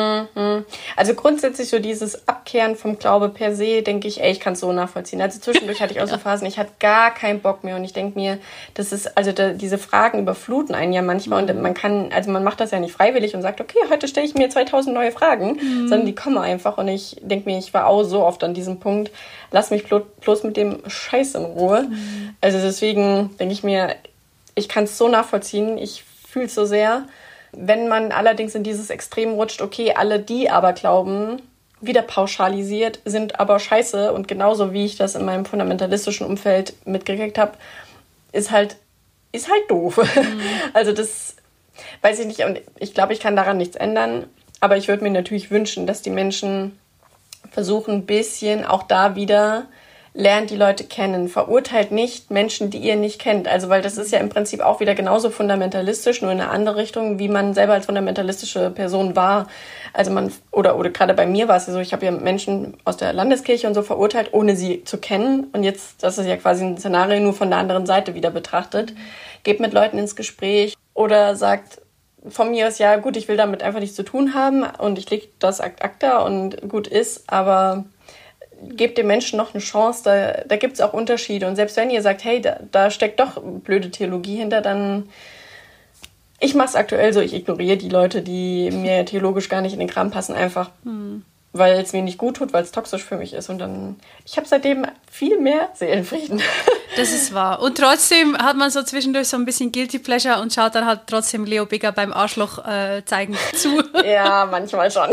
Also grundsätzlich so dieses Abkehren vom Glaube per se, denke ich, ich kann es so nachvollziehen. Also zwischendurch hatte ich auch so Phasen, ich hatte gar keinen Bock mehr und ich denke mir, das ist, also diese Fragen überfluten einen ja manchmal und man macht das ja nicht freiwillig und sagt, okay, heute stelle ich mir 2000 neue Fragen, sondern die kommen einfach und ich denke mir, ich war auch so oft an diesem Punkt, lass mich bloß mit dem Scheiß in Ruhe. Also deswegen denke ich mir, ich kann es so nachvollziehen, ich fühle es so sehr. Wenn man allerdings in dieses Extrem rutscht, okay, alle, die aber glauben, wieder pauschalisiert, sind aber scheiße und genauso wie ich das in meinem fundamentalistischen Umfeld mitgekriegt habe, ist halt doof. Also weiß ich nicht, und ich glaube, ich kann daran nichts ändern, aber ich würde mir natürlich wünschen, dass die Menschen versuchen, ein bisschen auch da wieder, lernt die Leute kennen, verurteilt nicht Menschen, die ihr nicht kennt. Also, weil das ist ja im Prinzip auch wieder genauso fundamentalistisch, nur in eine andere Richtung, wie man selber als fundamentalistische Person war. Also oder gerade bei mir war es ja so, ich habe ja Menschen aus der Landeskirche und so verurteilt, ohne sie zu kennen. Und jetzt, das ist ja quasi ein Szenario nur von der anderen Seite wieder betrachtet. Geht mit Leuten ins Gespräch oder sagt von mir aus, ja gut, ich will damit einfach nichts zu tun haben und ich lege das ad acta und gut ist, aber gebt den Menschen noch eine Chance, da gibt es auch Unterschiede. Und selbst wenn ihr sagt, hey, da steckt doch blöde Theologie hinter, dann, ich mache es aktuell so, ich ignoriere die Leute, die mir theologisch gar nicht in den Kram passen, einfach, weil es mir nicht gut tut, weil es toxisch für mich ist. Und dann, ich habe seitdem viel mehr Seelenfrieden. Das ist wahr. Und trotzdem hat man so zwischendurch so ein bisschen Guilty Pleasure und schaut dann halt trotzdem Leo Bigger beim Arschloch zeigen zu. Ja, manchmal schon.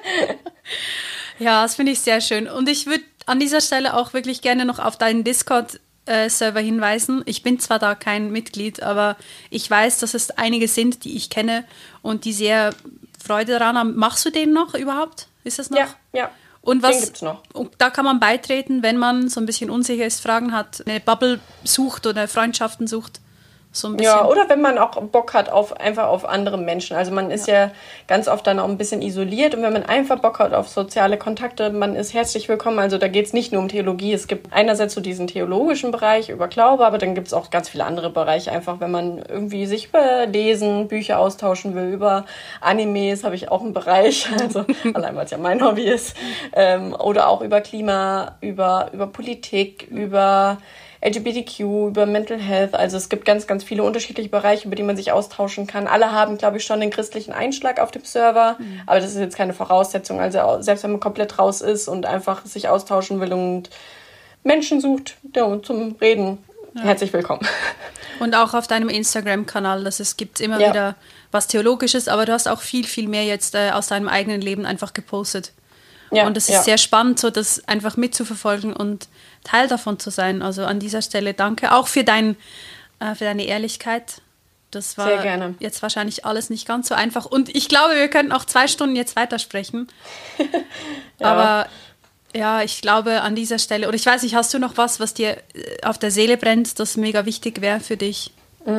Ja, das finde ich sehr schön. Und ich würde an dieser Stelle auch wirklich gerne noch auf deinen Discord-Server hinweisen. Ich bin zwar da kein Mitglied, aber ich weiß, dass es einige sind, die ich kenne und die sehr Freude daran haben. Machst du den noch überhaupt? Ist das noch? Ja. Und den gibt's noch. Und da kann man beitreten, wenn man so ein bisschen unsicher ist, Fragen hat, eine Bubble sucht oder Freundschaften sucht. So ein bisschen. Ja, oder wenn man auch Bock hat einfach auf andere Menschen. Also man ist ja ganz oft dann auch ein bisschen isoliert und wenn man einfach Bock hat auf soziale Kontakte, man ist herzlich willkommen. Also da geht es nicht nur um Theologie. Es gibt einerseits so diesen theologischen Bereich über Glaube, aber dann gibt es auch ganz viele andere Bereiche. Einfach, wenn man irgendwie sich über Lesen, Bücher austauschen will, über Animes habe ich auch einen Bereich. Also allein, weil es ja mein Hobby ist. Oder auch über Klima, über Politik, über LGBTQ, über Mental Health. Also es gibt ganz, ganz viele unterschiedliche Bereiche, über die man sich austauschen kann. Alle haben, glaube ich, schon den christlichen Einschlag auf dem Server. Aber das ist jetzt keine Voraussetzung. Also selbst wenn man komplett raus ist und einfach sich austauschen will und Menschen sucht zum Reden, herzlich willkommen. Und auch auf deinem Instagram-Kanal, es gibt immer wieder was Theologisches, aber du hast auch viel, viel mehr jetzt aus deinem eigenen Leben einfach gepostet. Ja, und es ist sehr spannend, so das einfach mitzuverfolgen und Teil davon zu sein. Also an dieser Stelle danke auch für deine Ehrlichkeit. Das war sehr gerne. Jetzt wahrscheinlich alles nicht ganz so einfach. Und ich glaube, wir könnten auch 2 Stunden jetzt weitersprechen. Aber ja, ich glaube an dieser Stelle, oder ich weiß nicht, hast du noch was dir auf der Seele brennt, das mega wichtig wäre für dich?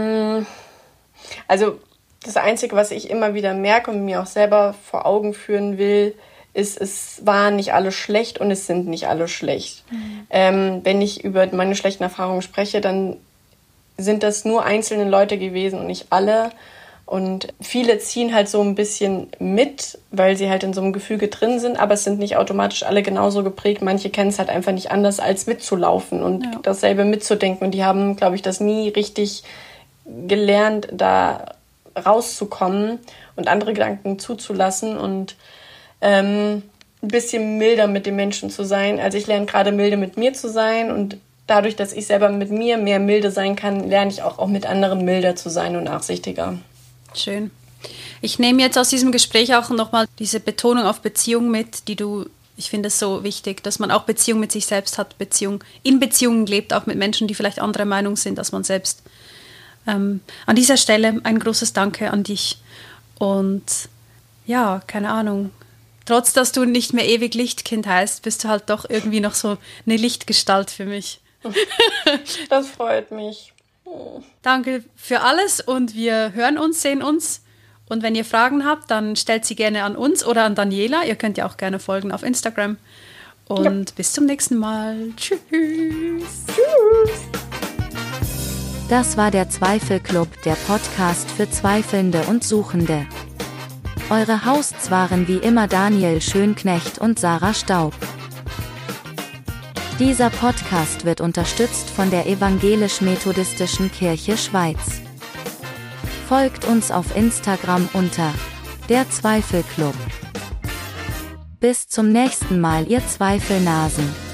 Also das Einzige, was ich immer wieder merke und mir auch selber vor Augen führen will, ist, es war nicht alles schlecht und es sind nicht alle schlecht. Wenn ich über meine schlechten Erfahrungen spreche, dann sind das nur einzelne Leute gewesen und nicht alle. Und viele ziehen halt so ein bisschen mit, weil sie halt in so einem Gefüge drin sind, aber es sind nicht automatisch alle genauso geprägt. Manche kennen es halt einfach nicht anders, als mitzulaufen und dasselbe mitzudenken. Und die haben, glaube ich, das nie richtig gelernt, da rauszukommen und andere Gedanken zuzulassen und ein bisschen milder mit den Menschen zu sein. Also ich lerne gerade milde mit mir zu sein und dadurch, dass ich selber mit mir mehr milde sein kann, lerne ich auch mit anderen milder zu sein und nachsichtiger. Schön. Ich nehme jetzt aus diesem Gespräch auch nochmal diese Betonung auf Beziehung mit, ich finde es so wichtig, dass man auch Beziehung mit sich selbst hat, in Beziehungen lebt, auch mit Menschen, die vielleicht anderer Meinung sind als man selbst. An dieser Stelle ein großes Danke an dich und ja, keine Ahnung, trotz, dass du nicht mehr ewig Lichtkind heißt, bist du halt doch irgendwie noch so eine Lichtgestalt für mich. Das freut mich. Danke für alles und wir hören uns, sehen uns. Und wenn ihr Fragen habt, dann stellt sie gerne an uns oder an Daniela. Ihr könnt ja auch gerne folgen auf Instagram. Und bis zum nächsten Mal. Tschüss. Tschüss. Das war der Zweifelclub, der Podcast für Zweifelnde und Suchende. Eure Hosts waren wie immer Daniel Schönknecht und Sarah Staub. Dieser Podcast wird unterstützt von der Evangelisch-Methodistischen Kirche Schweiz. Folgt uns auf Instagram unter der Zweifelclub. Bis zum nächsten Mal, ihr Zweifelnasen.